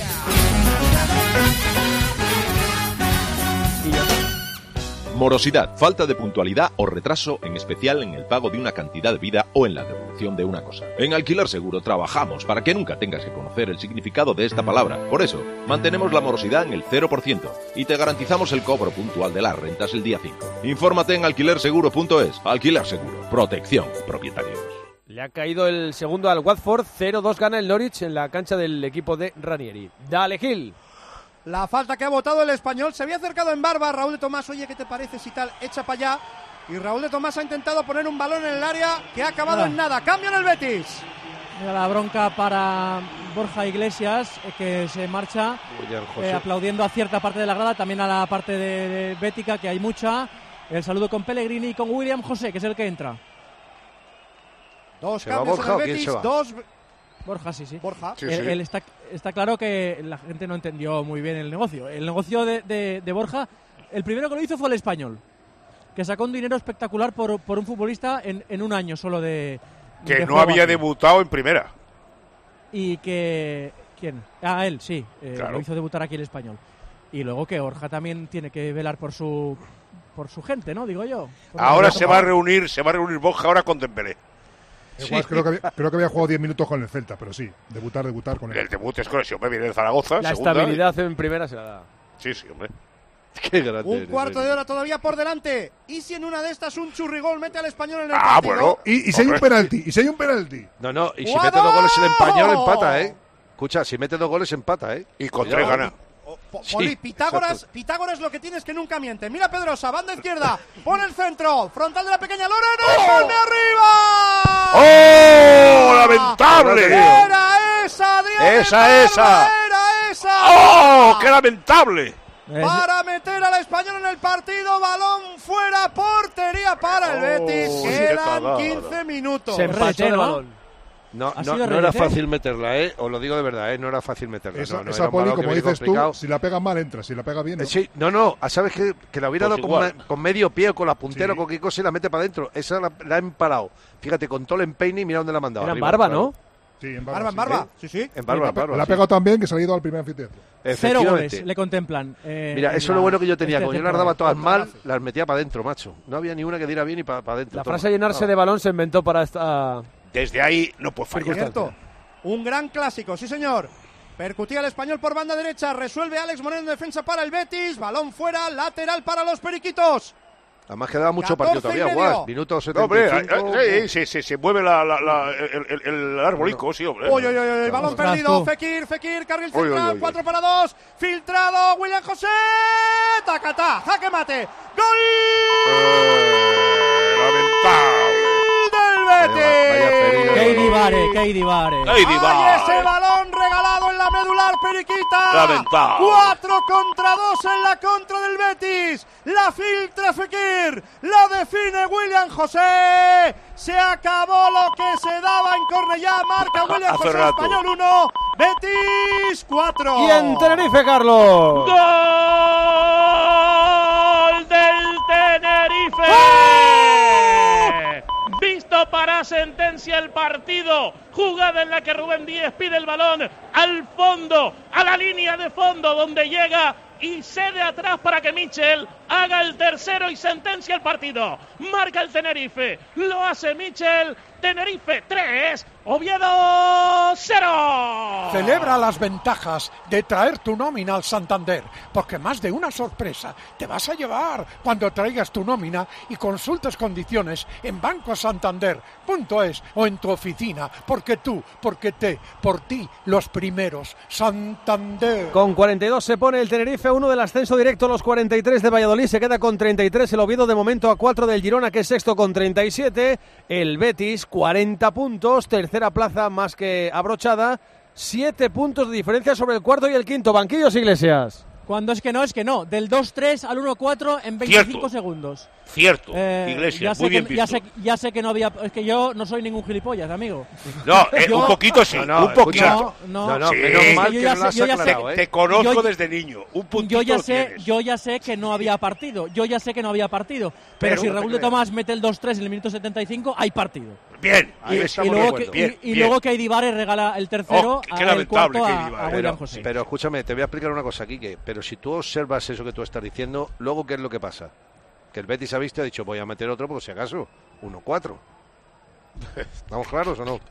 Morosidad, falta de puntualidad o retraso, en especial en el pago de una cantidad de vida o en la devolución de una cosa. En Alquiler Seguro trabajamos para que nunca tengas que conocer el significado de esta palabra. Por eso, mantenemos la morosidad en el cero por ciento y te garantizamos el cobro puntual de las rentas el día cinco. Infórmate en alquiler seguro punto es. Alquiler Seguro, protección de propietarios. Le ha caído el segundo al Watford, cero dos gana el Norwich en la cancha del equipo de Ranieri. Dale, Gil. La falta que ha votado el Español, se había acercado en barba Raúl de Tomás, oye, ¿qué te parece si tal? Echa para allá, y Raúl de Tomás ha intentado poner un balón en el área que ha acabado Mira. en nada. Cambio en el Betis. Mira la bronca para Borja Iglesias, eh, que se marcha eh, aplaudiendo a cierta parte de la grada, también a la parte de, de Bética, que hay mucha. El saludo con Pellegrini y con William José, que es el que entra. Dos ¿Se va cambios Borja en o el quién Betis, se va? dos... Borja, sí, sí. Borja. Sí, Él, sí. él está, está claro que la gente no entendió muy bien el negocio. El negocio de, de, de Borja, el primero que lo hizo fue el Español, que sacó un dinero espectacular por, por un futbolista en, en un año solo de... Que de no juego había aquí. debutado en primera. Y que... ¿Quién? Ah, él, sí. Eh, Claro. Lo hizo debutar aquí el Español. Y luego que Borja también tiene que velar por su por su gente, ¿no? Digo yo. Por Ahora lo que- se va a reunir, se va a reunir Borja ahora con Dembélé. Igual, creo, que había, creo que había jugado diez minutos con el Celta, pero sí, debutar, debutar con él. El debut es con ese hombre, viene de Zaragoza. La segunda. estabilidad en primera se la da. Sí, sí, hombre. Qué grande Un eres, cuarto eres. de hora todavía por delante. Y si en una de estas un churrigol mete al Español en el Ah, partido. bueno. Y, y si hay un Hombre. penalti, y si hay un penalti. No, no, y si ¡Guado! mete dos goles el Español empata, ¿eh? Escucha, si mete dos goles empata, ¿eh? Y con Cuidado. tres gana. Oh, Po- Sí, Poli, Pitágoras, exacto. Pitágoras lo que tienes que nunca miente. Mira Pedrosa, banda izquierda, pone el centro, frontal de la pequeña Lorena, ¡pone arriba! ¡Oh! ¡Lamentable! Era esa, Adrián. Esa, Barba, esa. Era esa. ¡Oh! ¡Qué lamentable! Para meter al Español en el partido, balón fuera, portería para el Oh, Betis. qué Quedan cagada. quince minutos. Se empachó el ¿no? balón. No, ¿Ha no, sido no era Reguete? fácil meterla, ¿eh? Os lo digo de verdad, ¿eh? No era fácil meterla. Esa, no, no, esa era un Poli, balón que como viene dices complicado. tú, si la pega mal entra, si la pega bien no. Eh, Sí, no, no, ¿sabes qué? Que la hubiera Pues dado con, igual. me- con medio pie o con la puntera Sí. o con qué cosa y la mete para adentro. Esa la, la ha emparado. Fíjate, con todo el empeine y mira dónde la ha mandado. Era en arriba, barba, claro. ¿no? Sí, en Barba, en sí. barba. Sí, sí. En barba, en barba. La ha sí. pegado tan bien que se ha ido al primer anfiteatro. Cero Efectivamente. goles le contemplan. eh, Mira, en eso es lo la- bueno que yo tenía. esta Como yo las temporada. daba todas mal, las metía para adentro, macho. No había ni una que diera bien y para adentro. La toma. frase llenarse de balón se inventó para esta... Desde ahí no puede fallar. Cierto. Un gran clásico, sí señor. Percutía el Español por banda derecha, resuelve Alex Moreno en defensa para el Betis, balón fuera, lateral para los Periquitos. Además quedaba mucho partido catorce y todavía, medio. guas. Minuto No, setenta hombre, y cinco. eh, eh, sí, sí, se mueve la, la, la- el, el, el arbolico, sí, hombre. Uy, uy, uy, uy, balón Ostras, perdido, tú. Fekir, Fekir, carril Uy, uy, central, uy, uy. cuatro para dos, filtrado, William José, tacatá, jaque mate, gol Eh, lamentable. del Vaya- vaya Betis. perdido. Keidi Vare, Keidi Vare. ¡Ay, ¡Ay, Diva! ese balón regalado en la medular, Periquita! Lamentable. Cuatro contra dos en la contra del Betis. La filtra Fekir, la define William José. Se acabó lo que se daba en Cornellà. Marca William Hace José, rato. Español uno, Betis cuatro. Y en Tenerife, Carlos. ¡Gol del Tenerife! Visto para la sentencia el partido. Jugada en la que Rubén Díez pide el balón al fondo, a la línea de fondo donde llega y cede atrás para que Michel haga el tercero y sentencia el partido. Marca el Tenerife, lo hace Michel. Tenerife tres, Oviedo cero. Celebra las ventajas de traer tu nómina al Santander, porque más de una sorpresa te vas a llevar cuando traigas tu nómina y consultes condiciones en banco santander punto es o en tu oficina, porque tú, porque te, por ti, los primeros. Santander. Con cuarenta y dos se pone el Tenerife, uno del ascenso directo, los cuarenta y tres de Valladolid, se queda con treinta y tres, el Oviedo de momento a cuatro del Girona, que es sexto con treinta y siete, el Betis cuarenta puntos, tercera plaza más que abrochada, siete puntos de diferencia sobre el cuarto y el quinto. Banquillos, Iglesias. Cuando es que no, es que no. Del dos tres al uno cuatro en veinticinco Cierto. segundos. Cierto, eh, Iglesias, muy bien que, visto. Ya sé, ya sé que no había... Es que yo no soy ningún gilipollas, amigo. No, eh, yo, un poquito sí, no, no, un poquito. No, no, no, no sí, menos mal que yo no lo has sé, aclarado, sé, ¿eh? Te conozco yo, desde niño, un puntito yo ya sé, tienes. Yo ya sé que no había partido, yo ya sé que no había partido. Pero, pero si Raúl de Tomás mete el dos tres en el minuto setenta y cinco, hay partido. Bien, ahí y, estamos y luego de acuerdo. Que, Bien, y, y bien. luego que Eidibares regala el tercero, oh, qué a, el cuarto a, a William pero, José. Pero escúchame, te voy a explicar una cosa, Quique. Pero si tú observas eso que tú estás diciendo, luego ¿qué es lo que pasa? Que el Betis ha visto y ha dicho, voy a meter otro por si acaso, uno cuatro. ¿Estamos claros o no?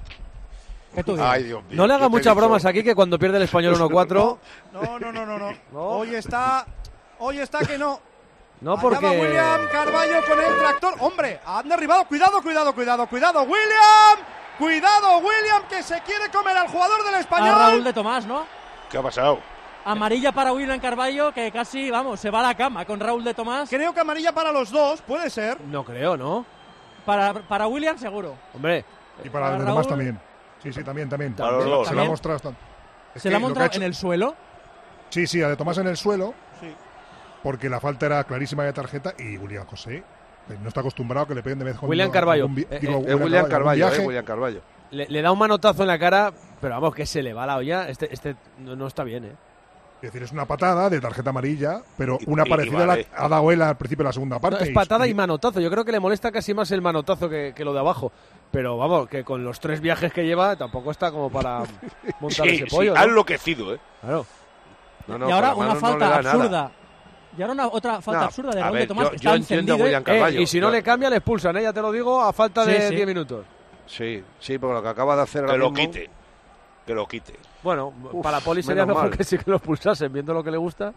Ay, Dios mío, no le haga muchas bromas aquí, que cuando pierde el Español uno cuatro... No, no, no, no, no, no. Hoy está, hoy está que no. No, Allá porque... va William Carballo con el tractor. ¡Hombre! Han derribado. Cuidado, cuidado, cuidado, cuidado. ¡William! ¡Cuidado, William! Que se quiere comer al jugador del Español. A Raúl de Tomás, ¿no? ¿Qué ha pasado? Amarilla para William Carballo, que casi, vamos, se va a la cama con Raúl de Tomás. Creo que amarilla para los dos, puede ser. No creo, ¿no? Para, para William, seguro. Hombre. Y para, para el de Tomás también. Sí, sí, también, también. Para los dos. Se la ha mostrado. ¿Se la ha mostrado en el suelo? Sí, sí, a de Tomás en el suelo. Sí. Porque la falta era clarísima de tarjeta y William José no está acostumbrado a que le peguen de vez con William Carballo. Algún, eh, digo, eh, William, William Carballo, viaje. eh, William Carballo. Le, le da un manotazo en la cara, pero vamos, que se le va la olla. Este, este no, no está bien, ¿eh? Es decir, es una patada de tarjeta amarilla, pero Y- una y- parecida y vale. a la ha dado él al principio de la segunda parte. No, es patada y manotazo. Yo creo que le molesta casi más el manotazo que, que lo de abajo. Pero vamos, que con los tres viajes que lleva tampoco está como para montar Sí, ese pollo. sí, ¿no? ha enloquecido, ¿eh? Claro. No, no, y ahora con la una mano falta no le da absurda. nada. Y ahora una otra falta No, absurda de a Raúl ver, de Tomás, yo- que yo está entiendo a encendido. William Carballo. Eh, y si no Yo- le cambia, le expulsan, ¿eh? Ya te lo digo, a falta Sí, de sí. diez minutos. Sí, sí, porque lo que acaba de hacer Que ahora lo mismo- quite. Que lo quite. Bueno, Uf, para Poli sería menos mejor mal. que sí que lo expulsasen, viendo lo que le gusta.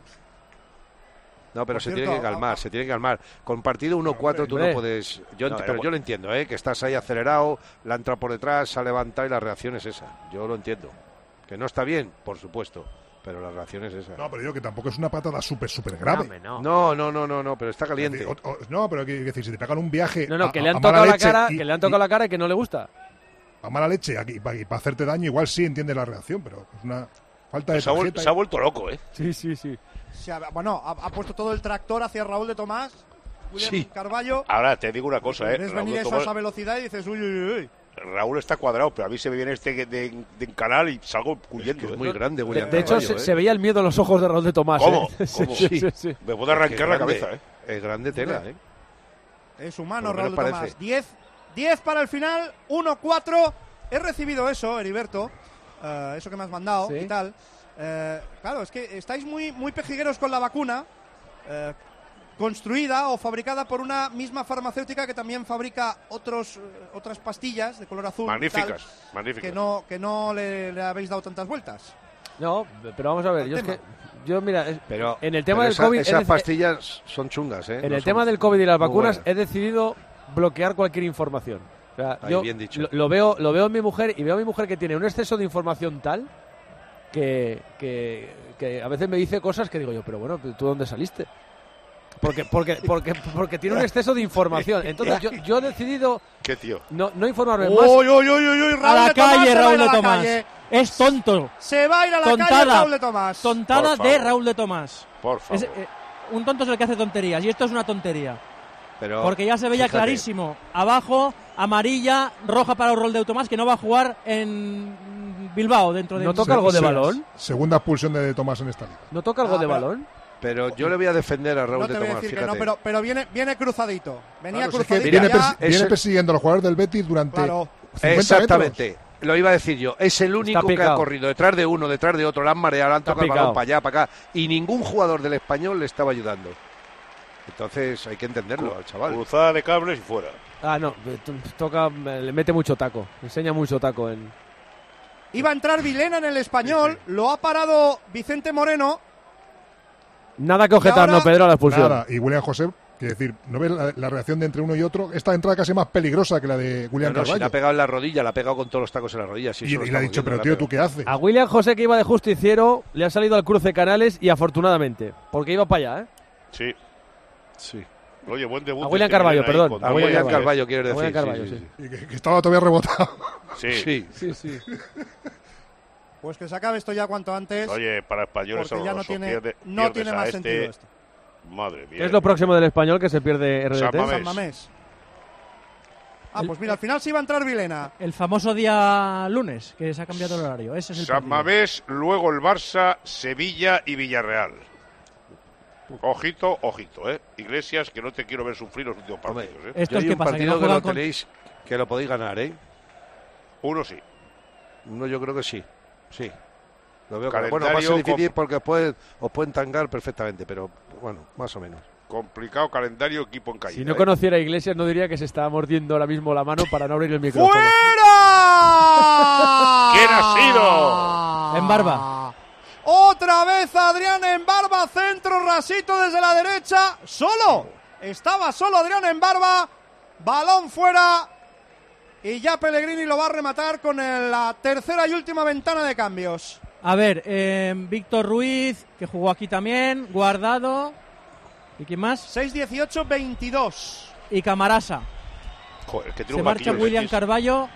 No, pero Por se cierto, tiene que calmar, a- se tiene que calmar. Con partido uno cuatro tú hombre. no puedes... Yo No, ent- era pero bu- yo lo entiendo, ¿eh? Que estás ahí acelerado, la entra por detrás, se ha levantado y la reacción es esa. Yo lo entiendo. Que no está bien, por supuesto, pero la reacción es esa. No, pero digo que tampoco es una patada súper, súper grave. Hombre, no. No, no, no, no, no, pero está Es caliente. decir, o- o- no, pero que, que decir, si te pegan un viaje No, no, a, que le a- han a mala tocado la leche cara, y- que le han tocado y- la cara y que no le gusta. a mala leche y, para hacerte daño, igual sí entiendes la reacción, pero es una falta de Se ha, vuel- tarjeta. se ha vuelto loco, ¿eh? Sí, sí, sí. Se ha- bueno, ha, ha puesto todo el tractor hacia Raúl de Tomás. William Sí. Carballo. Ahora te digo una cosa, ¿eh? Ves Raúl, venir de eso a Tomás- esa velocidad y dices, uy, uy, uy. Raúl está cuadrado, pero a mí se me viene este de, de, de canal y salgo huyendo. Es ¿eh? muy grande, De, William de hecho, Carballo, se, ¿eh? se veía el miedo en los ojos de Raúl de Tomás. ¿Cómo? ¿eh? Sí, ¿Cómo? sí, Sí. sí, sí. Me puedo arrancar Qué la grande, cabeza, ¿eh? Es grande tela, ¿eh? Es humano Por lo Raúl de menos Tomás. parece. diez, diez para el final, uno cuatro. He recibido eso, Heriberto. eh, eso que me has mandado Sí. y tal. Eh, claro, es que estáis muy, muy pejigueros con la vacuna. eh, construida o fabricada por una misma farmacéutica que también fabrica otros eh, otras pastillas de color azul. y Magníficas, tal, magníficas. Que no, que no le, le habéis dado tantas vueltas. No, pero vamos a ver, Al yo es tema. que. Yo, mira, es- Pero, en el tema pero del esa- COVID. esas he dec- pastillas son chungas, ¿eh? En No el son tema del COVID y las muy vacunas buenas. he decidido bloquear cualquier información. O sea, Ahí, yo bien dicho. Lo, lo veo, lo veo en mi mujer y veo a mi mujer que tiene un exceso de información tal que, que, que a veces me dice cosas que digo yo, pero bueno, ¿tú dónde saliste? Porque, porque, porque, porque tiene un exceso de información. Entonces yo, yo he decidido ¿Qué tío? no, no informarme más. Uy, uy, uy, uy, uy, A Raúl la de Tomás calle, se va a Raúl ir a de la Tomás. calle. Es tonto. Se va a ir a la calle Tontada. Raúl de Tomás. Tontada Por de favor. Raúl de Tomás. Por favor. Es, eh, un tonto es el que hace tonterías y esto es una tontería. Pero, Porque ya se veía fíjate, clarísimo. Abajo, amarilla, roja para Raúl de Tomás, que no va a jugar en Bilbao dentro de ¿No un- toca algo de seis horas. balón? Segunda expulsión de Tomás en esta liga. ¿No toca algo Ah, de pero- balón? Pero yo le voy a defender a Raúl no de te voy a Tomás, decir fíjate. que no, pero, pero viene, viene cruzadito. Venía claro, cruzadito. Es que viene, ya... pers viene persiguiendo a los jugadores del Betis durante claro. Exactamente. metros. Lo iba a decir yo. Es el único que ha corrido detrás de uno, detrás de otro. Le han mareado, le han tocado el balón para allá, para acá. Y ningún jugador del Español le estaba ayudando. Entonces hay que entenderlo al chaval. Cruzada de cables y fuera. Ah, no. Toca, le mete mucho taco. Enseña mucho taco en... Iba a entrar Vilena en el Español. Sí, sí. Lo ha parado Vicente Moreno. Nada que objetar, ahora, no, Pedro, a la expulsión. Nada. Y William José, quiero decir, ¿no ves la, la reacción de entre uno y otro? Esta entrada casi más peligrosa que la de William no, no, Carballo. Si la ha pegado en la rodilla, la ha pegado con todos los tacos en la rodilla. Si y y le ha dicho, pero tío, ¿tú qué haces? A William José, que iba de justiciero, le ha salido al cruce Canales y afortunadamente, porque iba para allá, ¿eh? Sí. Sí. Oye, buen debut. A William Carballo, perdón. A William Carballo, quiero decir. William Carballo, sí, sí. sí. sí. Y que, que estaba todavía rebotado. Sí. Sí, sí. sí. Pues que se acabe esto ya cuanto antes. Oye, para españoles porque ya no tiene, pierde, no tiene más este... sentido esto. Madre mía. ¿Qué es lo próximo del Español que se pierde R D T? San Mamés. San Mamés. Ah, pues mira, al final sí va a entrar Vilena. El famoso día lunes, que se ha cambiado el horario. Ese es el San Mamés, luego el Barça, Sevilla y Villarreal. Ojito, ojito, ¿eh? Iglesias, que no te quiero ver sufrir los últimos partidos, ¿eh? Esto es que un pasa, partido que, no que lo con... tenéis, que lo podéis ganar, ¿eh? Uno sí. Uno yo creo que sí, sí. Lo veo claro. Bueno, va a ser difícil con... porque os pueden, os pueden tangar perfectamente, pero bueno, más o menos. Complicado calendario, equipo en caída. Si no ¿eh? conociera a Iglesias, no diría que se está mordiendo ahora mismo la mano para no abrir el micrófono. ¡Fuera! ¿Quién ha sido? En Barba. Otra vez Adrián en Barba, centro rasito desde la derecha. Solo. Estaba solo Adrián en Barba. Balón fuera. Y ya Pellegrini lo va a rematar con el, la tercera y última ventana de cambios. A ver, eh, Víctor Ruiz, que jugó aquí también, Guardado. ¿Y quién más? seis dieciocho veintidós. Y Camarasa. Joder, que se marcha William Betis. Carballo.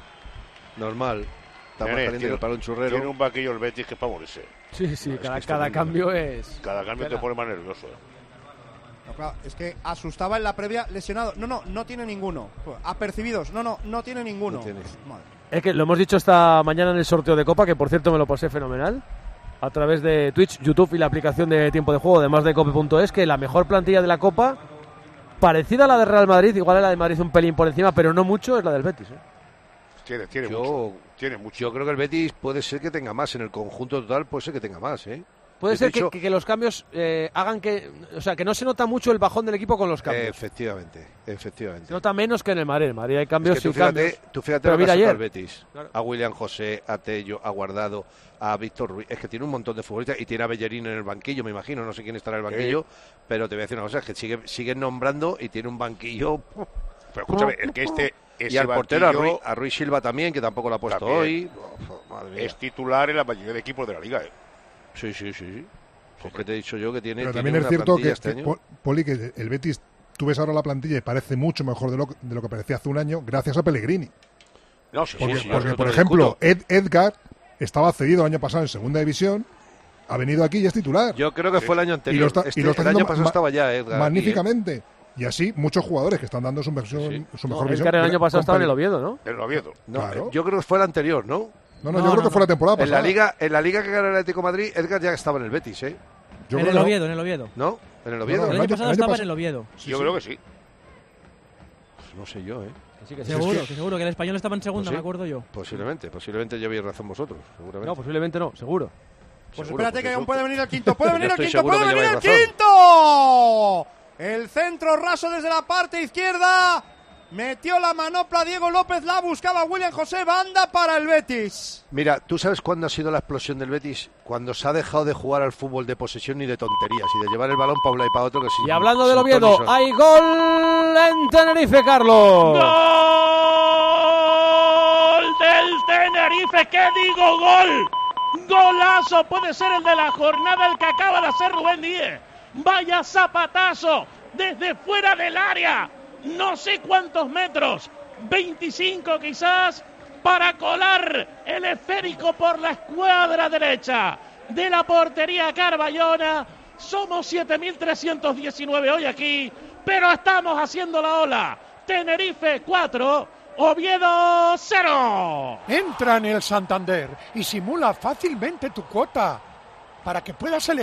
Normal. Está más caliente que para un churrero. Tiene un vaquillo el Betis que favorece. Sí, sí, no, cada, es que cada cambio es... Cada cambio Espera. te pone más nervioso. ¿eh? No, claro, es que asustaba en la previa lesionado. No, no, no tiene ninguno. Apercibidos. No, no, no tiene ninguno. No tiene. Es que lo hemos dicho esta mañana en el sorteo de Copa, que por cierto me lo pasé fenomenal, a través de Twitch, YouTube y la aplicación de Tiempo de Juego, además de Cope punto es, que la mejor plantilla de la Copa, parecida a la de Real Madrid, igual a la de Madrid un pelín por encima, pero no mucho, es la del Betis. ¿eh? Tiene, tiene yo, mucho. Tiene mucho. Yo creo que el Betis puede ser que tenga más en el conjunto total, puede ser que tenga más, ¿eh? Puede ser que, que, que los cambios eh, hagan que... O sea, que no se nota mucho el bajón del equipo con los cambios. Efectivamente, efectivamente. Se nota menos que en el Madrid. En Madrid hay cambios es que tú y fíjate, cambios. Tú fíjate Pero lo que mira ha sacado ayer. el Betis. Claro. A William José, a Tello, a Guardado, a Víctor Ruiz. Es que tiene un montón de futbolistas y tiene a Bellerín en el banquillo, me imagino. No sé quién estará en el banquillo, ¿Eh? pero te voy a decir una cosa, es que sigue, siguen nombrando y tiene un banquillo... Pero escúchame, el que este... Y al portero, a Ruiz, a Ruiz Silva también, que tampoco lo ha puesto también. hoy. Oh, madre mía. Es titular en la mayoría de equipos de la Liga, ¿eh? Sí, sí, sí. sí. Es que te he dicho yo que tiene. Pero tiene también es cierto que, este que Poli, que el Betis, tú ves ahora la plantilla y parece mucho mejor de lo, de lo que parecía hace un año, gracias a Pellegrini. No, sí, porque, sí, sí, porque no por te ejemplo, Ed, Edgar estaba cedido el año pasado en segunda división, ha venido aquí y es titular. Yo creo que sí. fue el año anterior. Y lo está, este, y lo está el año ma- pasado estaba ya Edgar. magníficamente. Y así muchos jugadores que están dando su, versión, Sí. su mejor No, visión. Edgar el año pasado estaba en el Pellegrini. Oviedo, ¿no? En el Oviedo. No, Claro. Yo creo que fue el anterior, ¿no? No, no, No, yo creo no, que fue la temporada En pasada. la liga, en la liga que ganó el Atlético de Madrid, Edgar ya estaba en el Betis, ¿eh? Yo en creo el que no. Oviedo, en el Oviedo. ¿No? ¿En el Oviedo? No, no, El el año año- pasado el año estaba pas- en el Oviedo. Sí, Yo sí. creo que sí. Pues no sé yo, ¿eh? Que sí, que sí. Seguro, Es que- que seguro que el español estaba en segunda, Pues sí. me acuerdo yo. Posiblemente, posiblemente llevéis razón vosotros, seguramente. No, posiblemente no, seguro. Pues Seguro, espérate porque que aún yo- puede venir el quinto. ¡Puede yo venir el estoy quinto! seguro ¡Puede que venir el lleváis quinto! El centro raso desde la parte izquierda. Metió la manopla Diego López, la buscaba William José, banda para el Betis. Mira, ¿tú sabes cuándo ha sido la explosión del Betis? Cuando se ha dejado de jugar al fútbol de posesión y de tonterías y de llevar el balón para un lado y para otro. Que sin, Y hablando sin del Oviedo, ton ni son. hay gol en Tenerife, Carlos. ¡Gol del Tenerife! ¿Qué digo? ¡Gol! ¡Golazo! Puede ser el de la jornada, el que acaba de hacer Rubén Díez. ¡Vaya zapatazo! Desde fuera del área. No sé cuántos metros. veinticinco quizás. Para colar el esférico por la escuadra derecha de la portería carballona. Somos siete mil trescientos diecinueve hoy aquí, pero estamos haciendo la ola. Tenerife cuatro, Oviedo cero. Entra en el Santander y simula fácilmente tu cuota para que puedas elegir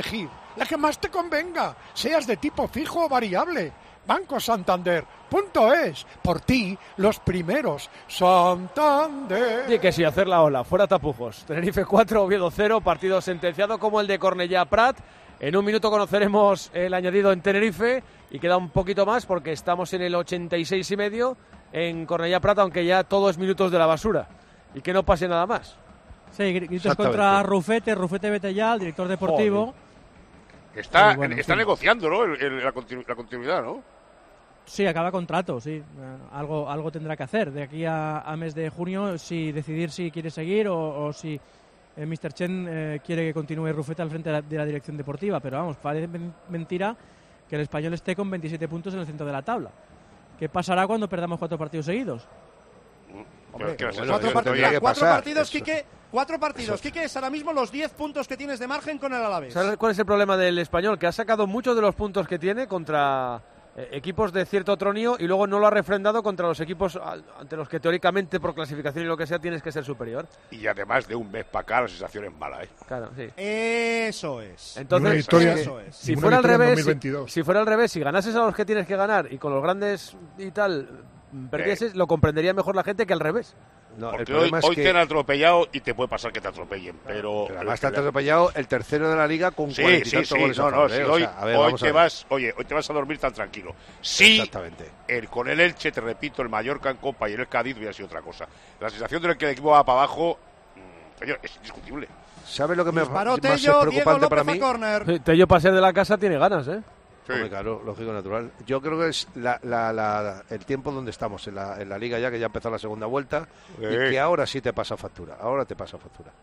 la que más te convenga, seas de tipo fijo o variable. Banco Santander punto es, por ti, los primeros. Santander. Y que sí, hacer la ola, fuera tapujos. Tenerife cuatro, Oviedo cero, partido sentenciado como el de Cornellá Prat. En un minuto conoceremos el añadido en Tenerife y queda un poquito más porque estamos en el ochenta y seis y medio en Cornellá Prat, aunque ya todo es minutos de la basura y que no pase nada más. Sí, gritos contra Rufete, Rufete vete ya, el director deportivo. Joder. Está, bueno, está sí. negociando, ¿no? El, el, la, continu, la continuidad, ¿no? Sí, acaba contrato, sí. Uh, algo, algo tendrá que hacer de aquí a, a mes de junio, si decidir si quiere seguir o, o si eh, mister Chen eh, quiere que continúe Rufete al frente de la, de la dirección deportiva. Pero vamos, parece men- mentira que el Español esté con veintisiete puntos en el centro de la tabla. ¿Qué pasará cuando perdamos cuatro partidos seguidos? Hombre, Pero, bueno, cuatro, part- mira, cuatro pasar, partidos, eso. Quique. Cuatro partidos. Quique, es ahora mismo los diez puntos que tienes de margen con el Alavés. ¿Sabes cuál es el problema del Español? Que ha sacado muchos de los puntos que tiene contra eh, equipos de cierto tronío y luego no lo ha refrendado contra los equipos al, ante los que teóricamente por clasificación y lo que sea tienes que ser superior. Y además de un mes para acá la sensación es mala, ¿eh? Claro, sí. Eso es. Entonces, victoria, eso es. si Ninguna fuera al victoria en revés, dos mil si, veintidós. si fuera al revés, si ganases a los que tienes que ganar y con los grandes y tal perdieses, lo comprendería mejor la gente que al revés. No, el Porque hoy, problema es hoy que... te han atropellado y te puede pasar que te atropellen, pero... Pero además te has atropellado el tercero de la liga con Sí, cuarenta y sí, tantos sí, goles a no, no, favor, si ¿eh? O hoy, sea, a ver, hoy vamos a te ver. vas, oye, hoy te vas a dormir tan tranquilo. Sí, Exactamente. el, con el Elche, te repito, el Mallorca en Copa y el Cádiz hubiera sido otra cosa. La sensación de que el equipo va para abajo, mmm, señor, es indiscutible. ¿Sabes lo que me Disparó más es Tello, Diego preocupante para López mí? a córner. Tello para ser de la casa tiene ganas, ¿eh? Sí. Hombre, claro, lógico, natural. Yo creo que es la, la, la, el tiempo donde estamos en la, en la liga ya, que ya empezó la segunda vuelta Sí. y que ahora sí te pasa factura. Ahora te pasa factura.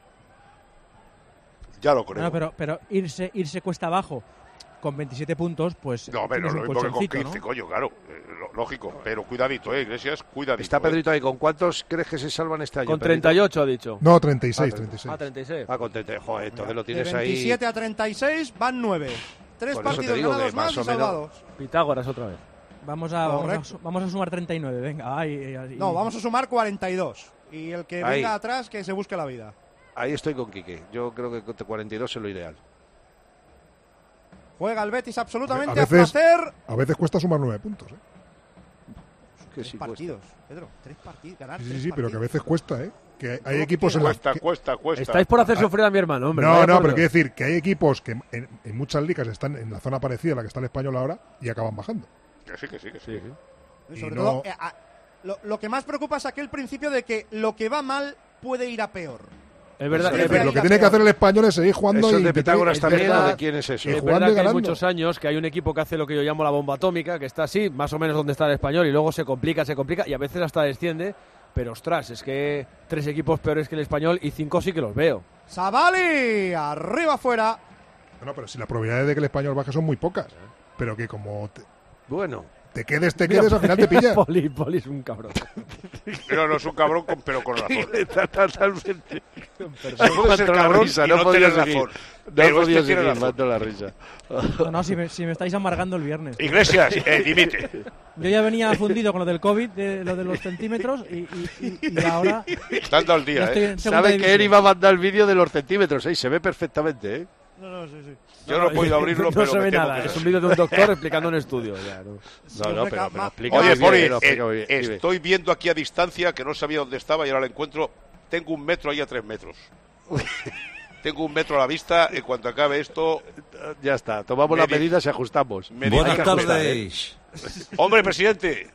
Ya lo creo. No, pero, pero irse, irse cuesta abajo con veintisiete puntos, pues No, pero tienes lo un mismo que con colchoncito, quince, ¿no? coño, claro. eh, lo- lógico, pero cuidadito, ¿eh, Iglesias? Cuidadito. Está eh. Pedrito ahí. ¿Con cuántos crees que se salvan este año? Con Pedrito? treinta y ocho ha dicho. No, treinta y seis, Ah, treinta y seis. Ah, treinta y seis. Ah, con treinta y seis. Joder, entonces lo De tienes ahí. veintisiete a treinta y seis van nueve. Tres Por eso te partidos digo que ganados más más y o menos- salvados. Pitágoras otra vez. Vamos a, vamos, a, Correcto. su- vamos a sumar treinta y nueve, venga. Ay, ay, ay. No, vamos a sumar cuarenta y dos. Y el que Ahí. venga atrás, que se busque la vida. Ahí estoy con Quique. Yo creo que con cuarenta y dos es lo ideal. Juega el Betis absolutamente A a, veces- placer. A veces cuesta sumar nueve puntos, ¿eh? Que Tres sí, cuesta. partidos, Pedro. Tres partidos. Ganar Sí, sí, tres sí, pero que a partidos. veces cuesta, ¿eh? Que hay Todo lo equipos que en la Cuesta, que- cuesta, cuesta. Estáis por hacer sufrir a mi hermano, hombre. No, vaya no, por pero Dios. quiero decir que hay equipos que en, en muchas ligas están en la zona parecida a la que está el Español ahora y acaban bajando. Que sí, que sí, que sí. Y Y sobre no- todo, eh, a- lo, lo que más preocupa es aquel principio de que lo que va mal puede ir a peor. Es verdad, Siempre es Pero verdad, lo hay que la tiene que peor. hacer el Español es seguir jugando ¿Eso y es de intentar- Pitágoras es también verdad- o de quién es eso? y es jugando verdad y que hay ganando. muchos años que hay un equipo que hace lo que yo llamo la bomba atómica, que está así, más o menos donde está el Español, y luego se complica, se complica, y a veces hasta desciende. Pero ostras, es que tres equipos peores que el Español y cinco sí que los veo. Savali, arriba afuera. No, pero si las probabilidades de que el Español baje son muy pocas. Pero que como te, Bueno, te quedes, te quedes, al final te pillas. Poli, Poli es un cabrón. Pero no es un cabrón, con, pero con razón. totalmente. No puede ser cabrón y no tener razón. Pero este tiene razón. la risa. No, no, si me, si me estáis amargando el viernes. Iglesias, eh, dimite. Yo ya venía fundido con lo del COVID, de, lo de los centímetros, y, y, y- y ahora Dando al ya día, estoy ¿eh? en segunda Sabe que división. él iba a mandar el vídeo de los centímetros, ¿eh? Y se ve perfectamente, ¿eh? No, no, sí, sí. Yo no he podido abrirlo, no pero se me ve temo nada, que es sí. un vídeo de un doctor explicando un estudio. Ya, ¿no? No, no, pero, pero explica Oye, muy bien, Poli, lo explica muy eh, bien. Dime. estoy viendo aquí a distancia, que no sabía dónde estaba y ahora lo encuentro. Tengo un metro ahí a tres metros. Tengo un metro a la vista. En cuanto acabe esto, Ya está, tomamos Me las di- medidas y ajustamos. me Buenas dirá que ajustar, tardes. hombre, presidente.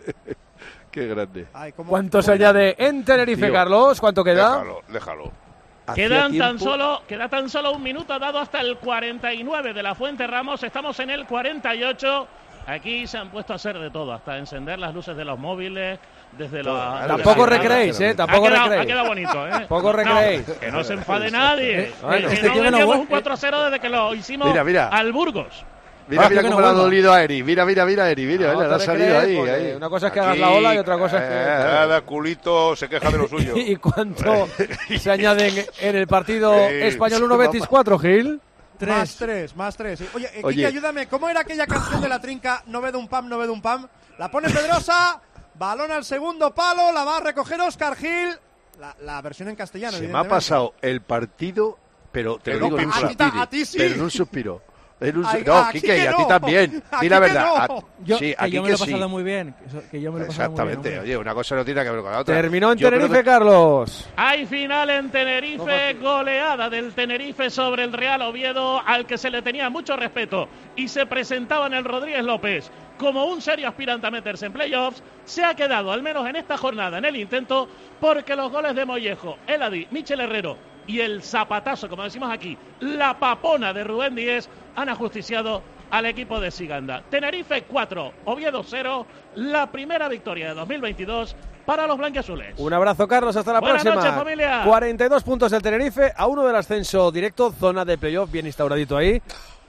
Qué grande. Ay, ¿cómo- ¿Cuánto se cómo- añade en Tenerife, Tío. Carlos? ¿Cuánto queda? Déjalo, déjalo. Hacía Quedan tan tiempo- solo, queda tan solo un minuto dado hasta el cuarenta y nueve de la Fuente Ramos. Estamos en el cuarenta y ocho. Aquí se han puesto a hacer de todo, hasta encender las luces de los móviles, desde la... Tampoco desde la- recreéis, ¿eh? Ha Tampoco quedado, ha recreéis. quedado bonito, ¿eh? Tampoco recreéis. No, que no se enfade nadie. Bueno, que este no tío que no vendíamos vuel- un cuatro cero desde que lo hicimos Mira, mira. al Burgos. Mira, Ah, mira que no cómo le ha vuelva. dolido a Eri. Mira, mira, mira, Eri. Mira, No, mira, le ha te salido recrees, ahí, porque ahí. Una cosa es que hagas Aquí, la ola y otra cosa es que... eh, Cada culito se queja de lo suyo. ¿Y cuánto se añaden en el partido Sí, Español uno Betis cuatro, Gil? Más tres, más tres. Oye, eh, Oye. Quique, ayúdame. ¿Cómo era aquella canción de la trinca? No ve de un pam, no ve de un pam. La pone Pedrosa. Balón al segundo palo. La va a recoger Óscar Gil. La, la versión en castellano. Se me ha evidentemente. pasado el partido, pero te lo Pero digo en un a ti ta- suspiro. a ti sí. Pero en un suspiro. En un... Ay, no, ah, Quique, y a no. ti también. Di la verdad. No. A... Yo, sí, que aquí yo me que lo he pasado sí. muy bien. Que yo me lo he pasado Exactamente. muy bien. Oye, una cosa no tiene que ver con la otra. Terminó en Yo Tenerife, creo que... Carlos. Hay final en Tenerife, goleada del Tenerife sobre el Real Oviedo, al que se le tenía mucho respeto y se presentaba en el Rodríguez López como un serio aspirante a meterse en playoffs. Se ha quedado, al menos en esta jornada, en el intento, porque los goles de Mollejo, Eladi, Michel Herrero y el zapatazo, como decimos aquí, la papona de Rubén Díez, han ajusticiado al equipo de Siganda. Tenerife cuatro, Oviedo cero, la primera victoria de dos mil veintidós para los blanquiazules. Un abrazo, Carlos, hasta la Buenas próxima. noches, familia. cuarenta y dos puntos del Tenerife, a uno del ascenso directo, zona de playoff bien instauradito ahí,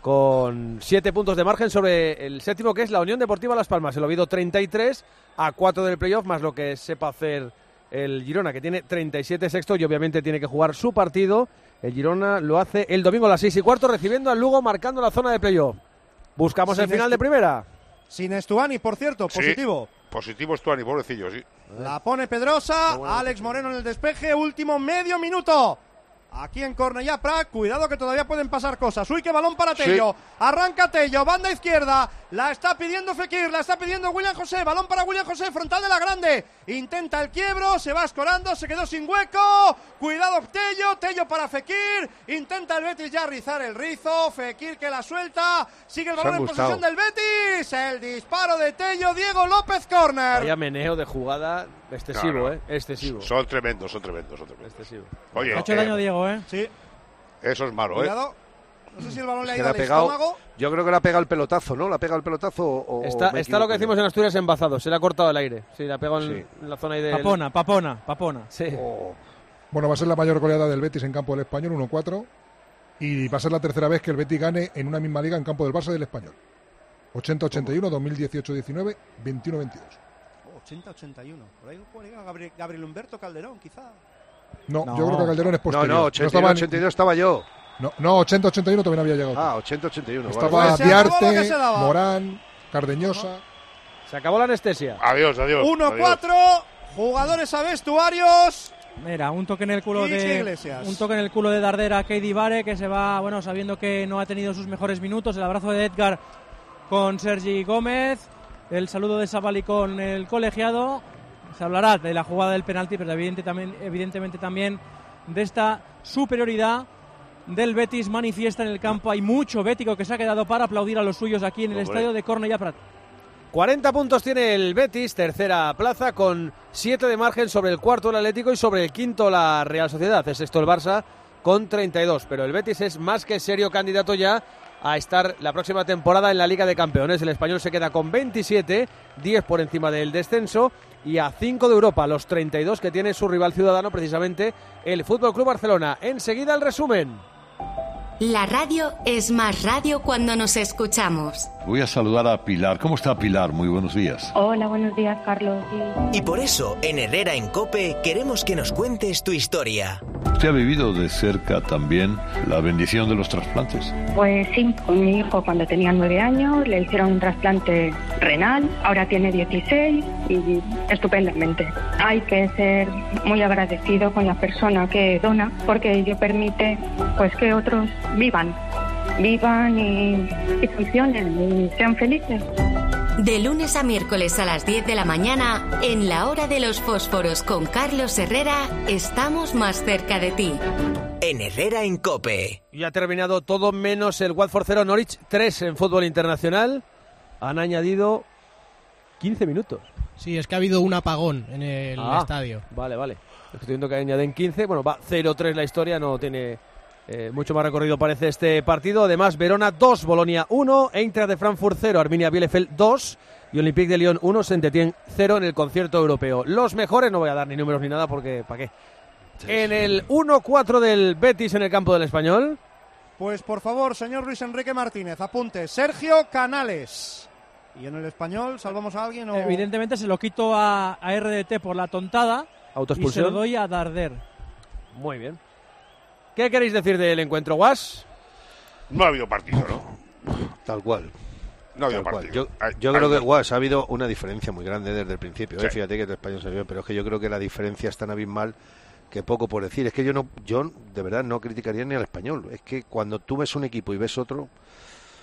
con siete puntos de margen sobre el séptimo, que es la Unión Deportiva Las Palmas. El Oviedo treinta y tres, a cuatro del playoff, más lo que sepa hacer el Girona, que tiene treinta y siete sexto y obviamente tiene que jugar su partido. El Girona lo hace el domingo a las seis y cuarto, recibiendo al Lugo, marcando la zona de playoff. Buscamos Sin el final de primera. Sin Estuani, por cierto, positivo. Sí, positivo Estuani, pobrecillo, sí. La pone Pedrosa, bueno. Alex Moreno en el despeje, último medio minuto. Aquí en Cornellá Prat, cuidado que todavía pueden pasar cosas. Uy, qué balón para Tello. Sí. Arranca Tello, banda izquierda. La está pidiendo Fekir, la está pidiendo William José. Balón para William José, frontal de la grande. Intenta el quiebro, se va escorando, se quedó sin hueco. Cuidado Tello, Tello para Fekir. Intenta el Betis ya rizar el rizo. Fekir que la suelta. Sigue el balón en posesión del Betis. El disparo de Tello, Diego López, córner. Vaya meneo de jugada excesivo, no, no. eh. Excesivo. Son tremendos, son tremendos, son tremendos. Excesivo. Oye, ha hecho eh, daño Diego, ¿eh? Sí. Eso es malo, Cuidado. ¿eh? No sé si el balón le ha ido le ha al pegado, estómago. Yo creo que le ha pegado el pelotazo, ¿no? Le ha pegado el pelotazo o... Está, o está lo que decimos en Asturias embazado. Se le ha cortado el aire. Sí, le ha pegado sí. en la zona ahí de... Papona, papona, papona. Sí. Oh. Bueno, va a ser la mayor goleada del Betis en campo del Español, uno cuatro. Y va a ser la tercera vez que el Betis gane en una misma liga en campo del Barça y del Español. ochenta ochenta y uno, dos mil dieciocho diecinueve, veintiuno veintidós. ochenta ochenta y uno. Por ahí juega Gabriel, Gabriel Humberto Calderón, quizá. No, no, yo creo que Calderón es posterior. No, no, ochenta y uno, ochenta y dos estaba yo. No, no, ochenta ochenta y uno también había llegado. Ah, ochenta ochenta y uno. Estaba vale. Pues Diarte, Morán, Cardeñosa. Se acabó la anestesia. Adiós, adiós. uno cuatro, jugadores a vestuarios. Mira, un toque en el culo de Iglesias. un toque en el culo de Dardera a Keidi Bare, que se va, bueno, sabiendo que no ha tenido sus mejores minutos. El abrazo de Edgar con Sergi Gómez, el saludo de Sabali con el colegiado. Se hablará de la jugada del penalti, pero evidente también, evidentemente también de esta superioridad del Betis manifiesta en el campo. Hay mucho bético que se ha quedado para aplaudir a los suyos aquí en el Hombre. estadio de Cornellá Prat. cuarenta puntos tiene el Betis, tercera plaza, con siete de margen sobre el cuarto el Atlético y sobre el quinto la Real Sociedad. Es sexto el Barça con treinta y dos, pero el Betis es más que serio candidato ya a estar la próxima temporada en la Liga de Campeones. El Español se queda con veintisiete, diez por encima del descenso y a cinco de Europa, los treinta y dos que tiene su rival ciudadano, precisamente el F C Barcelona. Enseguida el resumen. La radio es más radio cuando nos escuchamos. Voy a saludar a Pilar. ¿Cómo está Pilar? Muy buenos días. Hola, buenos días, Carlos. Y por eso, en Herrera en COPE, queremos que nos cuentes tu historia. ¿Usted ha vivido de cerca también la bendición de los trasplantes? Pues sí, con mi hijo cuando tenía nueve años le hicieron un trasplante renal, ahora tiene dieciséis y estupendamente. Hay que ser muy agradecido con la persona que dona porque ello permite pues que otros vivan, vivan y, y funcionen y sean felices. De lunes a miércoles a las diez de la mañana, en la hora de los fósforos con Carlos Herrera, estamos más cerca de ti. En Herrera en COPE. Ya ha terminado todo menos el Watford cero, Norwich tres en fútbol internacional. Han añadido quince minutos. Sí, es que ha habido un apagón en el ah, estadio. Vale, vale. Estoy viendo que añaden quince. Bueno, va cero tres la historia, no tiene... Eh, mucho más recorrido parece este partido. Además, Verona dos, Bolonia uno, Eintracht de Frankfurt cero, Arminia Bielefeld dos y Olympique de Lyon uno, Saint-Étienne cero en el concierto europeo. Los mejores, no voy a dar ni números ni nada porque ¿para qué? Sí, en sí. El uno cuatro del Betis en el campo del Español. Pues por favor, señor Luis Enrique Martínez, apunte Sergio Canales. ¿Y en el Español salvamos a alguien o...? Evidentemente se lo quito a, a R D T por la tontada y se lo doy a Darder. Muy bien. ¿Qué queréis decir del encuentro, Guas? No ha habido partido, ¿no? Tal cual. No ha habido Tal partido. Cual. Yo, yo creo que, Guas, ha habido una diferencia muy grande desde el principio. Sí. ¿eh? Fíjate que el Español se vio, pero es que yo creo que la diferencia es tan abismal que poco por decir. Es que yo no, yo de verdad no criticaría ni al Español. Es que cuando tú ves un equipo y ves otro,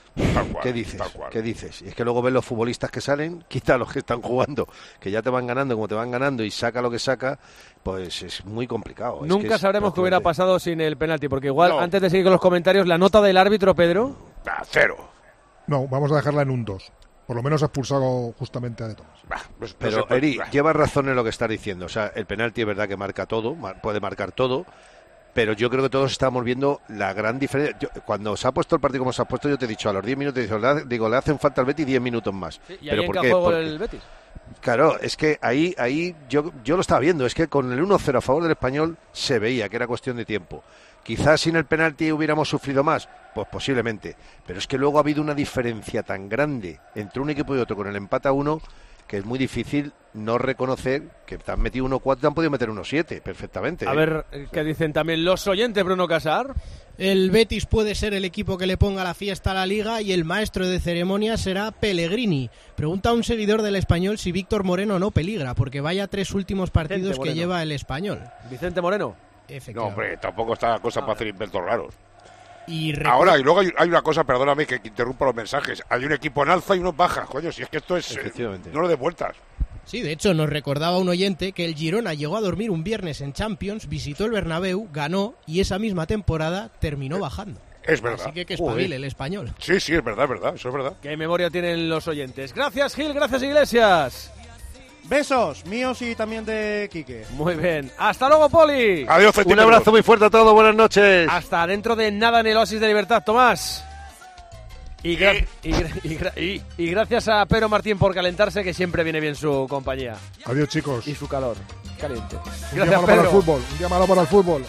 Tal cual, ¿Qué dices? tal cual. ¿Qué dices? Y es que luego ves los futbolistas que salen, quita los que están jugando, que ya te van ganando como te van ganando y saca lo que saca, pues es muy complicado. Nunca es que sabremos qué hubiera pasado sin el penalti, porque igual, No. antes de seguir con los comentarios, la nota del árbitro, Pedro. Ah, cero. No, vamos a dejarla en un dos. Por lo menos ha expulsado justamente a De Tomás. Bah, pues, Pero, no sé, Eri, bah. llevas razón en lo que estás diciendo. O sea, el penalti es verdad que marca todo, mar- puede marcar todo, pero yo creo que todos estamos viendo la gran diferencia. Yo- cuando se ha puesto el partido como se ha puesto, yo te he dicho, a los diez minutos, digo, le ha- digo, le hacen falta al Betis diez minutos más. Sí, y ¿Pero ahí por encaja qué? juego Porque- el Betis. Claro, es que ahí, ahí yo, yo lo estaba viendo, es que con el uno cero a favor del Español se veía que era cuestión de tiempo. Quizás sin el penalti hubiéramos sufrido más, pues posiblemente, pero es que luego ha habido una diferencia tan grande entre un equipo y otro con el empate a uno, que es muy difícil no reconocer que te han metido uno cuatro, te han podido meter uno siete perfectamente. A ¿eh? ver qué dicen también los oyentes, Bruno Casar. El Betis puede ser el equipo que le ponga la fiesta a la Liga y el maestro de ceremonia será Pellegrini. Pregunta a un seguidor del Español si Víctor Moreno no peligra, porque vaya tres últimos partidos que Moreno. lleva el Español. Vicente Moreno. No, hombre, tampoco está la cosa para hacer inventos raros. Y recu- Ahora, y luego hay, hay una cosa, perdóname que interrumpo los mensajes. Hay un equipo en alza y uno en baja, coño, si es que esto es... eh, Efectivamente. no lo de vueltas. Sí, de hecho, nos recordaba un oyente que el Girona llegó a dormir un viernes en Champions, visitó el Bernabéu, ganó y esa misma temporada terminó bajando. Es verdad. Así que que Joder. espabile el Español. Sí, sí, es verdad, es verdad, eso es verdad. Qué memoria tienen los oyentes. Gracias, Gil, gracias, Iglesias. Besos míos y también de Quique. Muy bien. Hasta luego, Poli. Adiós, Un centímetros. abrazo muy fuerte a todos, buenas noches. Hasta dentro de nada en el Oasis de Libertad, Tomás. Y, gra- y, gra- y gra- y- y gracias a Pedro Martín por calentarse, que siempre viene bien su compañía Adiós, chicos. y su calor caliente. Un día Gracias, malo para el Pedro. fútbol. Un día malo para el fútbol.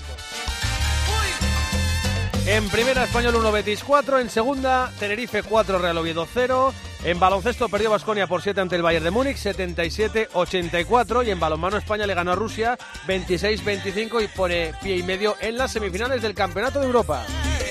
En primera, Español uno, Betis cuatro. En segunda, Tenerife cuatro, Real Oviedo cero. En baloncesto perdió Baskonia por siete ante el Bayern de Múnich, setenta y siete ochenta y cuatro. Y en balonmano, España le ganó a Rusia veintiséis veinticinco y pone pie y medio en las semifinales del Campeonato de Europa.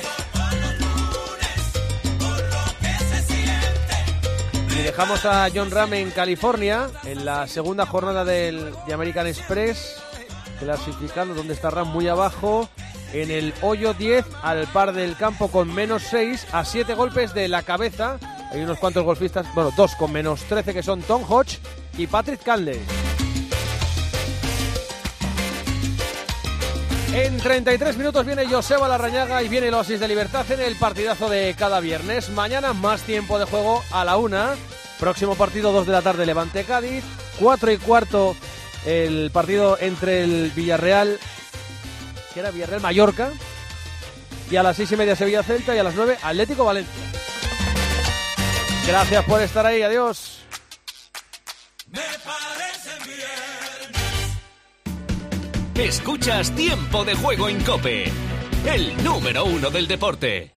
Y dejamos a John Ram en California en la segunda jornada del de American Express, clasificando donde está Ram muy abajo en el hoyo diez al par del campo con menos seis a siete golpes de la cabeza. Hay unos cuantos golfistas, bueno, dos con menos trece que son Tom Hodge y Patrick Cantley. En treinta y tres minutos viene Joseba Larrañaga y viene el Oasis de Libertad en el partidazo de cada viernes. Mañana más tiempo de juego a la una. Próximo partido dos de la tarde, Levante Cádiz. Cuatro y cuarto el partido entre el Villarreal, que era Villarreal Mallorca. Y a las seis y media Sevilla Celta y a las nueve Atlético Valencia. Gracias por estar ahí, adiós. Escuchas Tiempo de Juego en COPE, el número uno del deporte.